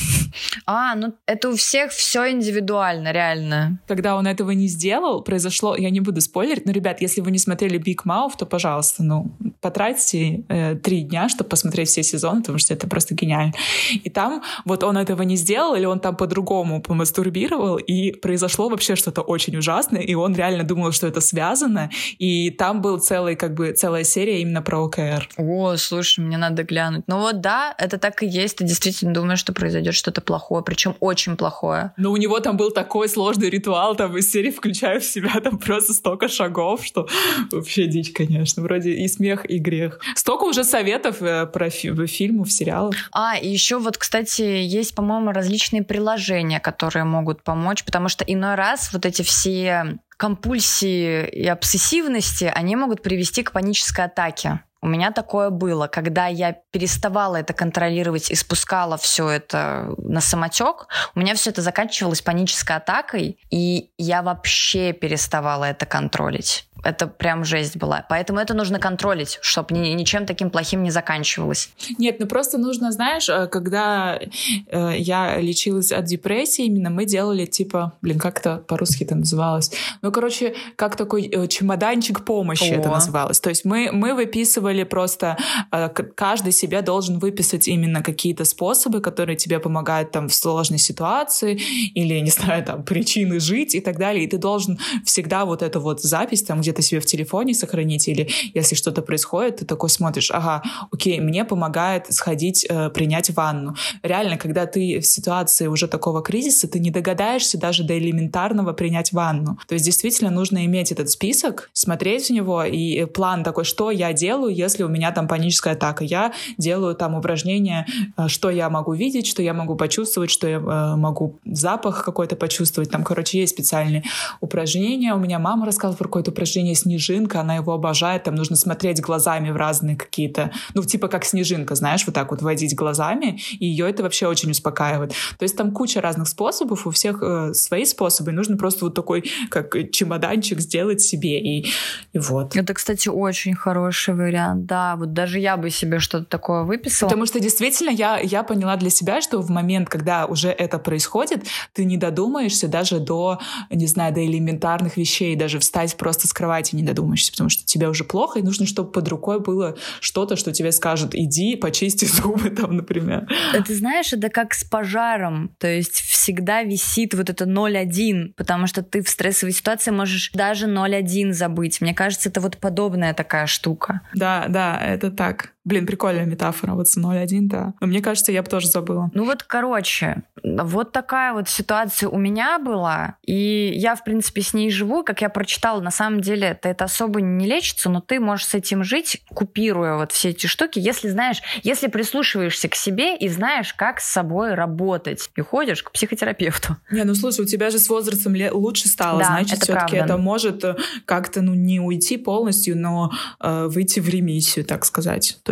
Speaker 1: А, ну это у всех все индивидуально, реально.
Speaker 2: Когда он этого не сделал, произошло, я не буду спойлерить, но, ребят, если вы не смотрели Big Mouth, то, пожалуйста, ну, потратьте э, три дня, чтобы посмотреть все сезоны, потому что это просто гениально. И там вот он этого не сделал, или он там по-другому помастурбировал, и произошло вообще что-то очень ужасное, и он реально думал, что это связано, и там был целый, как бы, целая серия именно про ОКР.
Speaker 1: О, слушай, мне надо глянуть. Ну вот да, это так и есть, ты действительно думаешь, что произойдет что-то плохое, причем очень плохое.
Speaker 2: Но у него там был такой сложный ритуал, там из серии «Включаю в себя», там просто столько шагов, что вообще дичь, конечно. Вроде и смех, и грех. Столько уже советов э, про фи- фильмов, сериалов.
Speaker 1: А, и еще вот, кстати, есть, по-моему, различные приложения, которые могут помочь, потому что иной раз вот эти все компульсии и обсессивности, они могут привести к панической атаке. У меня такое было, когда я переставала это контролировать и спускала все это на самотек, у меня все это заканчивалось панической атакой, и я вообще переставала это контролить. Это прям жесть была. Поэтому это нужно контролить, чтобы ни, ничем таким плохим не заканчивалось.
Speaker 2: Нет, ну просто нужно, знаешь, когда э, я лечилась от депрессии, именно мы делали типа, блин, как это по-русски это называлось? Ну, короче, как такой э, чемоданчик помощи О. это называлось. То есть мы, мы выписывали просто, э, каждый себе должен выписать именно какие-то способы, которые тебе помогают там в сложной ситуации или, не знаю, там, причины жить и так далее. И ты должен всегда вот эту вот запись там где-то себе в телефоне сохранить, или если что-то происходит, ты такой смотришь, ага, окей, мне помогает сходить, э, принять ванну. Реально, когда ты в ситуации уже такого кризиса, ты не догадаешься даже до элементарного принять ванну. То есть действительно нужно иметь этот список, смотреть в него, и план такой, что я делаю, если у меня там паническая атака. Я делаю там упражнения, что я могу видеть, что я могу почувствовать, что я э, могу запах какой-то почувствовать. Там, короче, есть специальные упражнения. У меня мама рассказывала про какое-то упражнение «Снежинка», она его обожает, там нужно смотреть глазами в разные какие-то, ну, типа как снежинка, знаешь, вот так вот водить глазами, и ее это вообще очень успокаивает. То есть там куча разных способов, у всех э, свои способы, и нужно просто вот такой, как чемоданчик сделать себе, и, и вот.
Speaker 1: Это, кстати, очень хороший вариант, да, вот даже я бы себе что-то такое выписала.
Speaker 2: Потому что действительно я, я поняла для себя, что в момент, когда уже это происходит, ты не додумаешься даже до, не знаю, до элементарных вещей, даже встать просто с кровати не додумаешься, потому что тебе уже плохо, и нужно, чтобы под рукой было что-то, что тебе скажет, иди, почисти зубы там, например.
Speaker 1: Ты знаешь, это как с пожаром, то есть всегда висит вот это ноль один, потому что ты в стрессовой ситуации можешь даже ноль один забыть. Мне кажется, это вот подобная такая штука.
Speaker 2: Да, да, это так. Блин, прикольная метафора, вот с ноль один, да. Но мне кажется, я бы тоже забыла.
Speaker 1: Ну вот, короче, вот такая вот ситуация у меня была, и я, в принципе, с ней живу, как я прочитала, на самом деле это, это особо не лечится, но ты можешь с этим жить, купируя вот все эти штуки, если знаешь, если прислушиваешься к себе и знаешь, как с собой работать, и ходишь к психотерапевту.
Speaker 2: Не, ну слушай, у тебя же с возрастом лучше стало,
Speaker 1: да,
Speaker 2: значит,
Speaker 1: это
Speaker 2: все-таки
Speaker 1: правда.
Speaker 2: Это может как-то, ну, не уйти полностью, но э, выйти в ремиссию, так сказать. То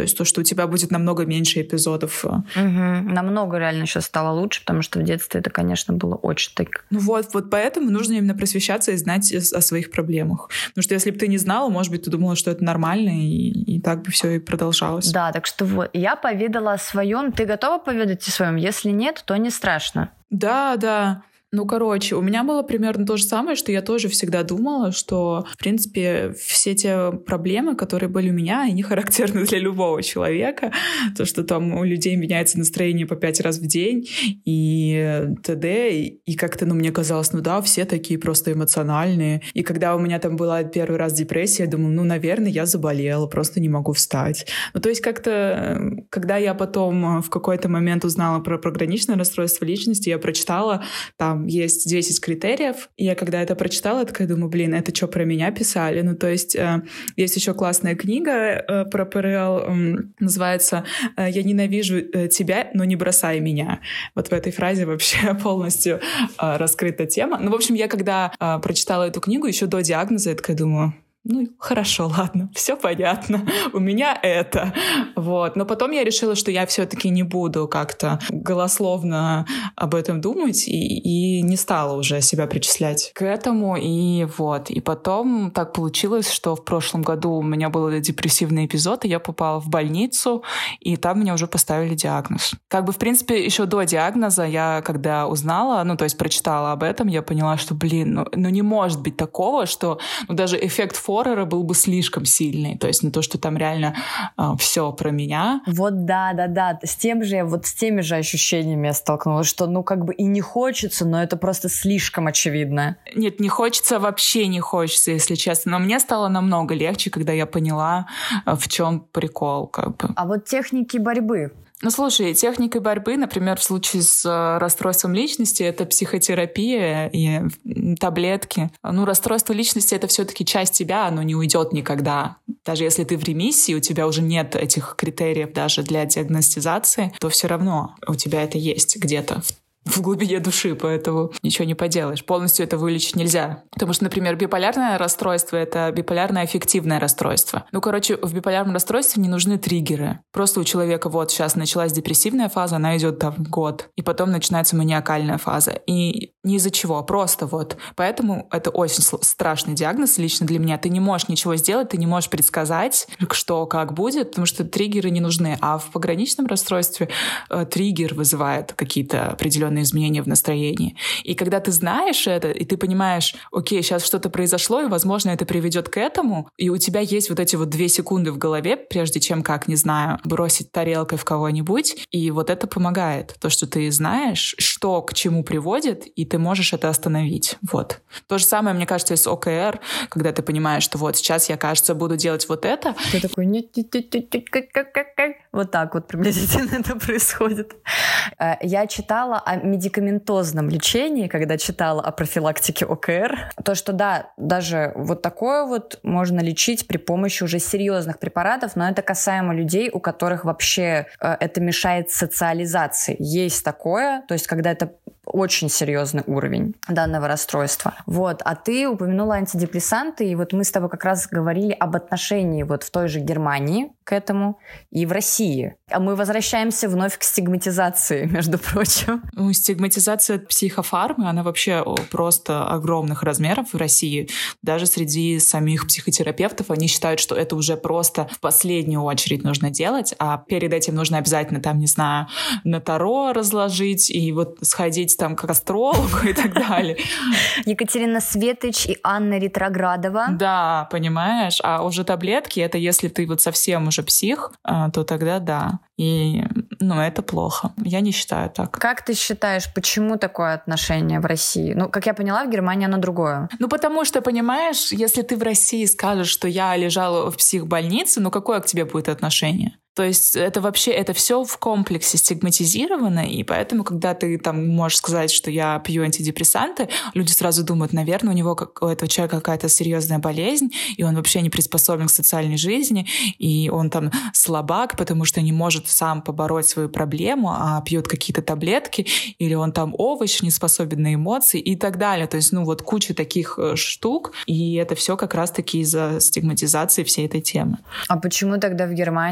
Speaker 2: есть то, что у тебя будет намного меньше эпизодов.
Speaker 1: Угу. Намного реально сейчас стало лучше, потому что в детстве это, конечно, было очень так.
Speaker 2: Ну вот, вот поэтому нужно именно просвещаться и знать о своих проблемах. Потому что если бы ты не знала, может быть, ты думала, что это нормально, и, и так бы все и продолжалось.
Speaker 1: Да, так что вот, я поведала о своем. Ты готова поведать о своем? Если нет, то не страшно.
Speaker 2: Да, да. Ну, короче, у меня было примерно то же самое, что я тоже всегда думала, что, в принципе, все те проблемы, которые были у меня, они характерны для любого человека. То, что там у людей меняется настроение по пять раз в день и т.д. И как-то, ну, мне казалось, ну да, все такие просто эмоциональные. И когда у меня там была первый раз депрессия, я думала, ну, наверное, я заболела, просто не могу встать. Ну, то есть как-то, когда я потом в какой-то момент узнала про пограничное расстройство личности, я прочитала там есть десять критериев. И я когда это прочитала, я такая думаю, блин, это что, про меня писали? Ну, то есть э, есть еще классная книга э, про ПРЛ, э, называется «Я ненавижу тебя, но не бросай меня». Вот в этой фразе вообще полностью э, раскрыта тема. Ну, в общем, я когда э, прочитала эту книгу еще до диагноза, я такая думаю... Ну, хорошо, ладно, все понятно. У меня это. Вот. Но потом я решила, что я все-таки не буду как-то голословно об этом думать и, и не стала уже себя причислять к этому. И вот. И потом так получилось, что в прошлом году у меня был депрессивный эпизод, и я попала в больницу, и там мне уже поставили диагноз. Как бы, в принципе, еще до диагноза я, когда узнала, ну, то есть прочитала об этом, я поняла, что, блин, ну, ну не может быть такого, что ну, даже эффект хоррора был бы слишком сильный. То есть не то, что там реально э, все про меня.
Speaker 1: Вот да, да, да. С тем же, вот с теми же ощущениями я столкнулась, что ну как бы и не хочется, но это просто слишком очевидно.
Speaker 2: Нет, не хочется, вообще не хочется, если честно. Но мне стало намного легче, когда я поняла, в чем прикол. Как бы.
Speaker 1: А вот техники борьбы?
Speaker 2: Ну, слушай, техникой борьбы, например, в случае с э, расстройством личности, это психотерапия и таблетки. Ну, расстройство личности — это все-таки часть тебя, оно не уйдет никогда. Даже если ты в ремиссии, у тебя уже нет этих критериев даже для диагностизации, то все равно у тебя это есть где-то в в глубине души, поэтому ничего не поделаешь. Полностью это вылечить нельзя. Потому что, например, биполярное расстройство — это биполярное аффективное расстройство. Ну, короче, в биполярном расстройстве не нужны триггеры. Просто у человека вот сейчас началась депрессивная фаза, она идет там год, и потом начинается маниакальная фаза. И не из-за чего, просто вот. Поэтому это очень страшный диагноз лично для меня. Ты не можешь ничего сделать, ты не можешь предсказать, что, как будет, потому что триггеры не нужны. А в пограничном расстройстве э, триггер вызывает какие-то определенные изменения в настроении. И когда ты знаешь это, и ты понимаешь, окей, сейчас что-то произошло, и, возможно, это приведет к этому, и у тебя есть вот эти вот две секунды в голове, прежде чем, как, не знаю, бросить тарелкой в кого-нибудь, и вот это помогает. То, что ты знаешь, что к чему приводит, и ты можешь это остановить. Вот. То же самое, мне кажется, и с ОКР, когда ты понимаешь, что вот сейчас я, кажется, буду делать вот это.
Speaker 1: Ты такой, нет, нет, нет, нет, нет, как, как, как. Вот так вот приблизительно это происходит. Я читала о медикаментозном лечении, когда читала о профилактике ОКР. То, что да, даже вот такое вот можно лечить при помощи уже серьезных препаратов, но это касаемо людей, у которых вообще э, это мешает социализации. Есть такое, то есть когда это очень серьезный уровень данного расстройства. Вот. А ты упомянула антидепрессанты, и вот мы с тобой как раз говорили об отношении вот в той же Германии к этому и в России. А мы возвращаемся вновь к стигматизации, между прочим.
Speaker 2: Ну, стигматизация психофармы, она вообще просто огромных размеров в России. Даже среди самих психотерапевтов они считают, что это уже просто в последнюю очередь нужно делать, а перед этим нужно обязательно, там, не знаю, на таро разложить и вот сходить там к астрологу и так далее.
Speaker 1: Екатерина Светоч и Анна Ретроградова.
Speaker 2: Да, понимаешь? А уже таблетки, это если ты вот совсем уже псих, то тогда да. И, ну, это плохо. Я не считаю так.
Speaker 1: Как ты считаешь, почему такое отношение в России? Ну, как я поняла, в Германии оно другое.
Speaker 2: Ну, потому что, понимаешь, если ты в России скажешь, что я лежала в психбольнице, ну, какое к тебе будет отношение? То есть это вообще, это все в комплексе стигматизировано, и поэтому, когда ты там можешь сказать, что я пью антидепрессанты, люди сразу думают, наверное, у него, как, у этого человека какая-то серьезная болезнь, и он вообще не приспособлен к социальной жизни, и он там слабак, потому что не может сам побороть свою проблему, а пьет какие-то таблетки, или он там овощ, не способен на эмоции и так далее. То есть, ну вот куча таких штук, и это все как раз-таки из-за стигматизации всей этой темы.
Speaker 1: А почему тогда в Германии все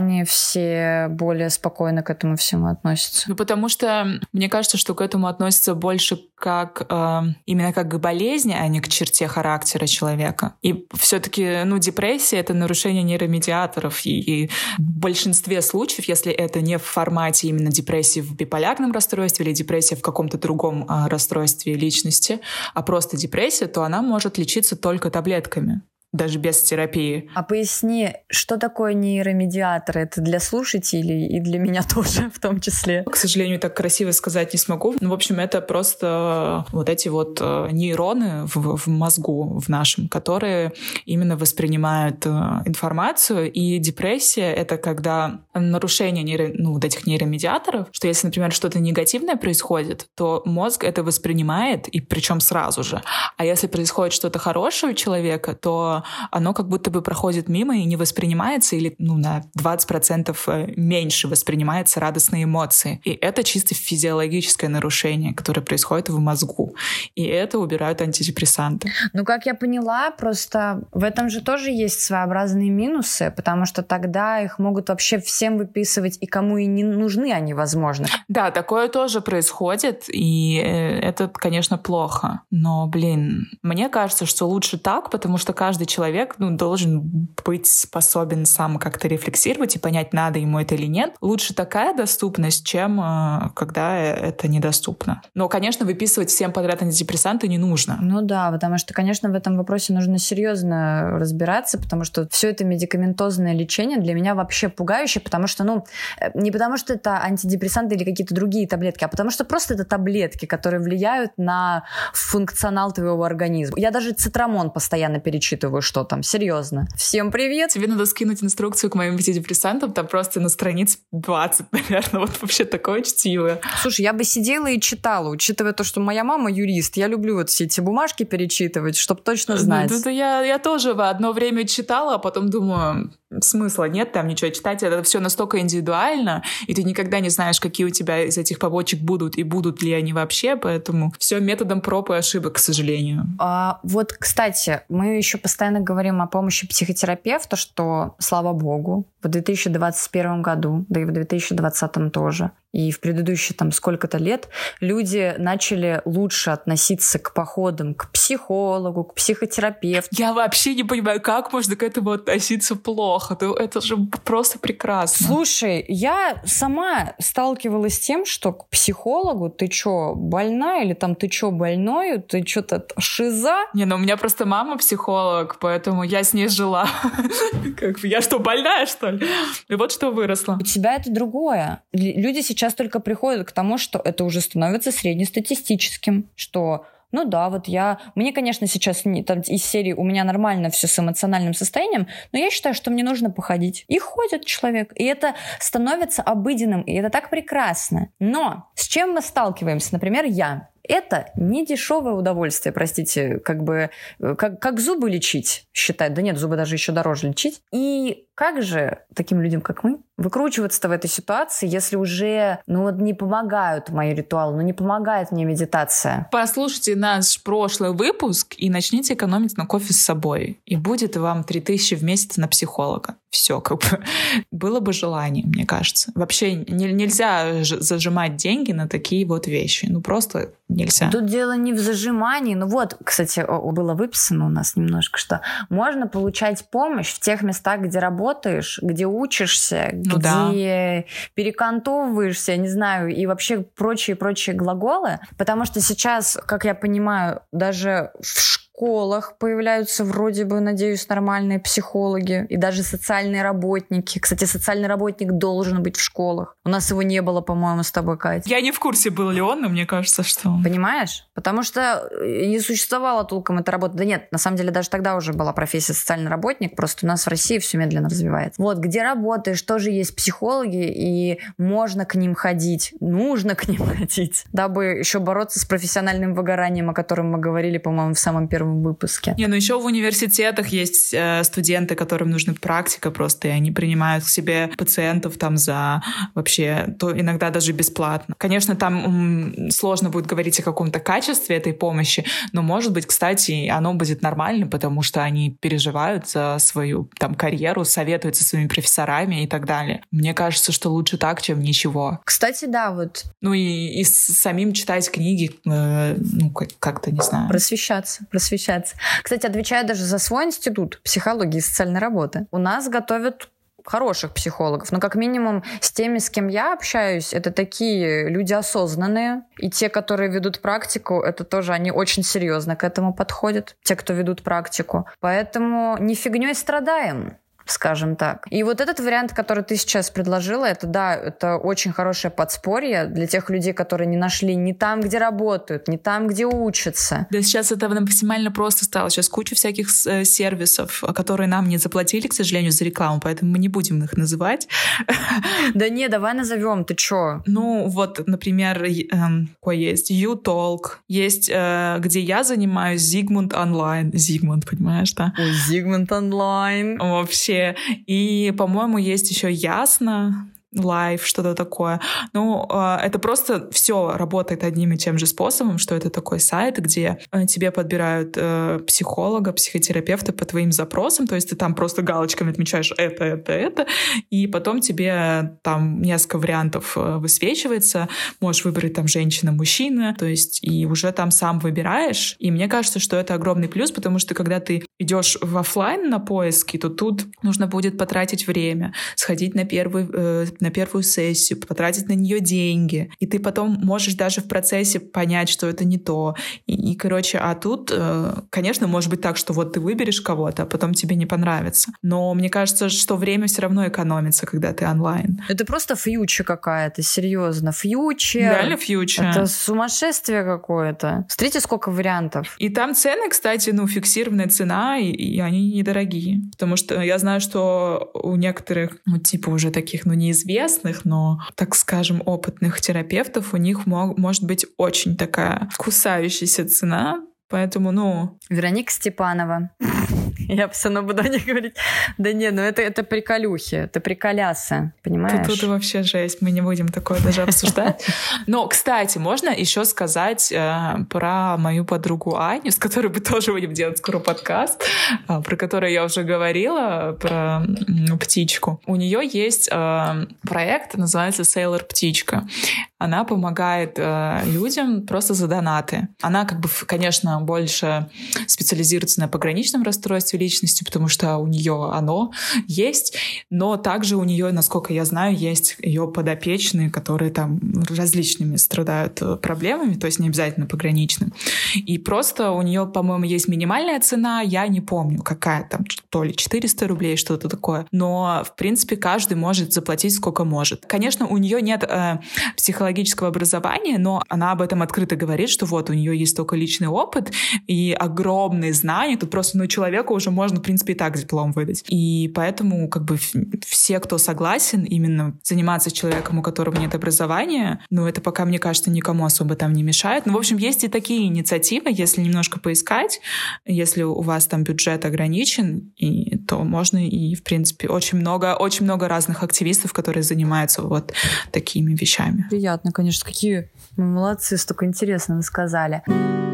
Speaker 1: все более спокойно к этому всему относятся?
Speaker 2: Ну, потому что мне кажется, что к этому относятся больше как э, именно как к болезни, а не к черте характера человека. И все-таки, ну, депрессия — это нарушение нейромедиаторов. И, и в большинстве случаев, если это не в формате именно депрессии в биполярном расстройстве или депрессия в каком-то другом э, расстройстве личности, а просто депрессия, то она может лечиться только таблетками, даже без терапии.
Speaker 1: А поясни, что такое нейромедиаторы? Это для слушателей и для меня тоже в том числе.
Speaker 2: К сожалению, так красиво сказать не смогу. Ну, в общем, это просто вот эти вот нейроны в, в мозгу в нашем, которые именно воспринимают информацию. И депрессия — это когда нарушение нейро, ну, вот этих нейромедиаторов, что если, например, что-то негативное происходит, то мозг это воспринимает, и причем сразу же. А если происходит что-то хорошее у человека, то оно как будто бы проходит мимо и не воспринимается, или ну, на двадцать процентов меньше воспринимаются радостные эмоции. И это чисто физиологическое нарушение, которое происходит в мозгу. И это убирают антидепрессанты.
Speaker 1: Ну, как я поняла, просто в этом же тоже есть своеобразные минусы, потому что тогда их могут вообще всем выписывать, и кому и не нужны они, возможно.
Speaker 2: Да, такое тоже происходит, и это, конечно, плохо. Но, блин, мне кажется, что лучше так, потому что каждый человек ну, должен быть способен сам как-то рефлексировать и понять, надо ему это или нет. Лучше такая доступность, чем э, когда это недоступно. Но, конечно, выписывать всем подряд антидепрессанты не нужно.
Speaker 1: Ну да, потому что, конечно, в этом вопросе нужно серьезно разбираться, потому что все это медикаментозное лечение для меня вообще пугающее, потому что, ну, не потому что это антидепрессанты или какие-то другие таблетки, а потому что просто это таблетки, которые влияют на функционал твоего организма. Я даже цитрамон постоянно перечитываю, что там, серьезно. Всем привет!
Speaker 2: Тебе надо скинуть инструкцию к моим антидепрессантам, там просто на страниц двадцать, наверное, вот вообще такое чтиво.
Speaker 1: Слушай, я бы сидела и читала, учитывая то, что моя мама юрист, я люблю вот все эти бумажки перечитывать, чтобы точно знать.
Speaker 2: Ну, это я, я тоже одно время читала, а потом думаю, смысла нет там ничего читать, это все настолько индивидуально, и ты никогда не знаешь, какие у тебя из этих побочек будут, и будут ли они вообще, поэтому все методом проб и ошибок, к сожалению.
Speaker 1: А, вот, кстати, мы еще постоянно говорим о помощи психотерапевта, что, слава богу, в две тысячи двадцать первом году, да и в две тысячи двадцатом тоже, и в предыдущие там сколько-то лет люди начали лучше относиться к походам к психологу, к психотерапевту.
Speaker 2: Я вообще не понимаю, как можно к этому относиться плохо. Это же просто прекрасно.
Speaker 1: Слушай, я сама сталкивалась с тем, что к психологу ты чё, больна? Или там ты чё, больной? Ты чё-то шиза?
Speaker 2: Не, ну у меня просто мама психолог, поэтому я с ней жила. Как бы я что, больная, что ли? И вот что выросло.
Speaker 1: У тебя это другое. Люди сейчас только приходят к тому, что это уже становится среднестатистическим, что ну да, вот я... Мне, конечно, сейчас не, там, из серии у меня нормально все с эмоциональным состоянием, но я считаю, что мне нужно походить. И ходит человек. И это становится обыденным, и это так прекрасно. Но с чем мы сталкиваемся? Например, я. Это не дешевое удовольствие, простите, как бы, как, как зубы лечить, считают. Да нет, зубы даже еще дороже лечить. И как же таким людям, как мы, выкручиваться-то в этой ситуации, если уже, ну вот не помогают мои ритуалы, ну не помогает мне медитация?
Speaker 2: Послушайте наш прошлый выпуск и начните экономить на кофе с собой. И будет вам три тысячи в месяц на психолога. Все, как бы. Было бы желание, мне кажется. Вообще не, нельзя зажимать деньги на такие вот вещи. Ну просто нельзя.
Speaker 1: Тут дело не в зажимании. Ну вот, кстати, было выписано у нас немножко, что можно получать помощь в тех местах, где работаешь, где учишься,
Speaker 2: ну,
Speaker 1: где
Speaker 2: да.
Speaker 1: перекантовываешься, не знаю, и вообще прочие-прочие глаголы. Потому что сейчас, как я понимаю, даже в школе В школах появляются вроде бы, надеюсь, нормальные психологи и даже социальные работники. Кстати, социальный работник должен быть в школах. У нас его не было, по-моему, с тобой, Катя.
Speaker 2: Я не в курсе, был ли он, но мне кажется, что...
Speaker 1: Понимаешь? Потому что не существовало толком эта работа. Да нет, на самом деле даже тогда уже была профессия социальный работник, просто у нас в России все медленно развивается. Вот, где работаешь, тоже есть психологи, и можно к ним ходить, нужно к ним ходить, дабы еще бороться с профессиональным выгоранием, о котором мы говорили, по-моему, в самом первом в выпуске.
Speaker 2: Не, ну еще в университетах есть э, студенты, которым нужна практика просто, и они принимают к себе пациентов там за вообще, то иногда даже бесплатно. Конечно, там м, сложно будет говорить о каком-то качестве этой помощи, но, может быть, кстати, оно будет нормально, потому что они переживают за свою там карьеру, советуются со своими профессорами и так далее. Мне кажется, что лучше так, чем ничего.
Speaker 1: Кстати, да, вот.
Speaker 2: Ну и, и самим читать книги, э, ну как-то, не знаю.
Speaker 1: Просвещаться, просвещаться. Кстати, отвечая даже за свой институт психологии и социальной работы, у нас готовят хороших психологов, но как минимум с теми, с кем я общаюсь, это такие люди осознанные, и те, которые ведут практику, это тоже они очень серьезно к этому подходят, те, кто ведут практику. Поэтому не фигней страдаем, скажем так. И вот этот вариант, который ты сейчас предложила, это да, это очень хорошее подспорье для тех людей, которые не нашли ни там, где работают, ни там, где учатся.
Speaker 2: Да, сейчас это максимально просто стало. Сейчас куча всяких сервисов, которые нам не заплатили, к сожалению, за рекламу, поэтому мы не будем их называть.
Speaker 1: Да не, давай назовем, ты чё?
Speaker 2: Ну, вот, например, какой есть YouTalk, есть, где я занимаюсь, Zigmund Online. Zigmund, понимаешь, да?
Speaker 1: Ой, Zigmund Online.
Speaker 2: Вообще. И, по-моему, есть еще Ясно, Лайв, что-то такое. Ну, это просто все работает одним и тем же способом, что это такой сайт, где тебе подбирают психолога, психотерапевта по твоим запросам, то есть ты там просто галочками отмечаешь это, это, это, и потом тебе там несколько вариантов высвечивается, можешь выбрать там женщина, мужчина, то есть и уже там сам выбираешь, и мне кажется, что это огромный плюс, потому что когда ты идешь в офлайн на поиски, то тут нужно будет потратить время, сходить на первый на первую сессию, потратить на нее деньги. И ты потом можешь даже в процессе понять, что это не то. И, и короче, а тут, конечно, может быть так, что вот ты выберешь кого-то, а потом тебе не понравится. Но мне кажется, что время все равно экономится, когда ты онлайн.
Speaker 1: Это просто фьючер какая-то, серьезно. Фьючер.
Speaker 2: Реально фьючер.
Speaker 1: Это сумасшествие какое-то. Смотрите, сколько вариантов.
Speaker 2: И там цены, кстати, ну, фиксированная цена, и, и они недорогие. Потому что я знаю, что у некоторых, ну, типа уже таких, ну, неизвестных, известных, но, так скажем, опытных терапевтов, у них мог, может быть очень такая кусающаяся цена, поэтому, ну...
Speaker 1: Вероника Степанова. Я все равно буду о ней говорить. Да не, ну это, это приколюхи, это приколясы, понимаешь?
Speaker 2: Тут, тут вообще жесть, мы не будем такое даже обсуждать. Но, кстати, можно еще сказать э, про мою подругу Аню, с которой мы тоже будем делать скоро подкаст, э, про которую я уже говорила, про э, птичку. У нее есть э, проект, называется Sailor Птичка. Она помогает э, людям просто за донаты. Она, как бы, конечно, больше специализируется на пограничном расстройстве личности, потому что у нее оно есть, но также у нее, насколько я знаю, есть ее подопечные, которые там различными страдают проблемами, то есть не обязательно пограничным. И просто у нее, по-моему, есть минимальная цена, я не помню, какая там, то ли четыреста рублей, что-то такое, но, в принципе, каждый может заплатить сколько может. Конечно, у нее нет э, психологического образования, но она об этом открыто говорит, что вот у нее есть только личный опыт и огромные знания, тут просто, ну, человеку уже можно, в принципе, и так диплом выдать. И поэтому, как бы, все, кто согласен именно заниматься с человеком, у которого нет образования, ну, это пока, мне кажется, никому особо там не мешает. Ну, в общем, есть и такие инициативы, если немножко поискать, если у вас там бюджет ограничен, и, то можно и, в принципе, очень много, очень много разных активистов, которые занимаются вот такими вещами.
Speaker 1: Приятно, конечно, какие мы молодцы, столько интересного сказали.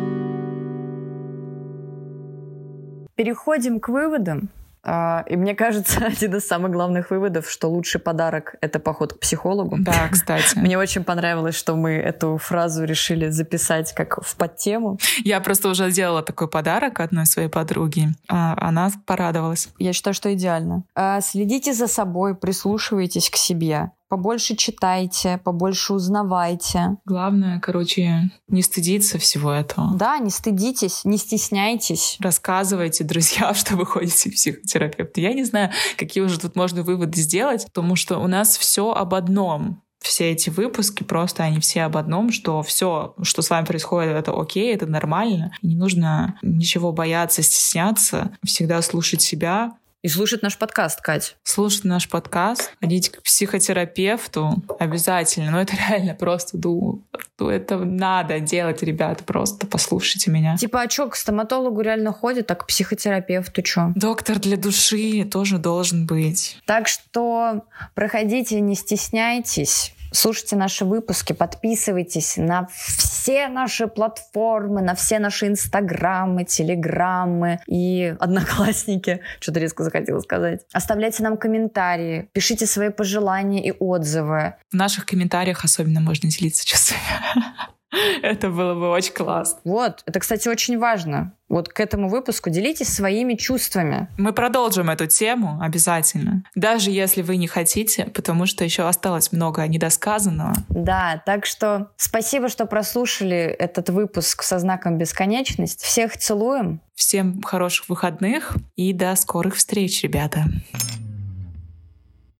Speaker 1: Переходим к выводам. И мне кажется, один из самых главных выводов, что лучший подарок — это поход к психологу.
Speaker 2: Да, кстати.
Speaker 1: Мне очень понравилось, что мы эту фразу решили записать как в подтему.
Speaker 2: Я просто уже сделала такой подарок одной своей подруге. Она порадовалась.
Speaker 1: Я считаю, что идеально. Следите за собой, прислушивайтесь к себе. Побольше читайте, побольше узнавайте.
Speaker 2: Главное, короче, не стыдиться всего этого.
Speaker 1: Да, не стыдитесь, не стесняйтесь.
Speaker 2: Рассказывайте друзьям, что вы ходите к психотерапевту. Я не знаю, какие уже тут можно выводы сделать, потому что у нас все об одном. Все эти выпуски просто, они все об одном, что все, что с вами происходит, это окей, это нормально. И не нужно ничего бояться, стесняться. Всегда слушать себя.
Speaker 1: И слушать наш подкаст, Кать.
Speaker 2: Слушайте наш подкаст, ходите к психотерапевту обязательно. Но это реально просто, ну, это надо делать, ребята, просто послушайте меня.
Speaker 1: Типа, а чё, к стоматологу реально ходят, а к психотерапевту чё?
Speaker 2: Доктор для души тоже должен быть.
Speaker 1: Так что проходите, не стесняйтесь. Слушайте наши выпуски, подписывайтесь на все наши платформы, на все наши инстаграмы, телеграммы и одноклассники. Что-то резко захотела сказать. Оставляйте нам комментарии, пишите свои пожелания и отзывы.
Speaker 2: В наших комментариях особенно можно делиться чувствами. Это было бы очень классно.
Speaker 1: Вот, это, кстати, очень важно. Вот к этому выпуску делитесь своими чувствами.
Speaker 2: Мы продолжим эту тему обязательно. Даже если вы не хотите, потому что еще осталось много недосказанного.
Speaker 1: Да, так что спасибо, что прослушали этот выпуск со знаком бесконечность. Всех целуем.
Speaker 2: Всем хороших выходных и до скорых встреч, ребята.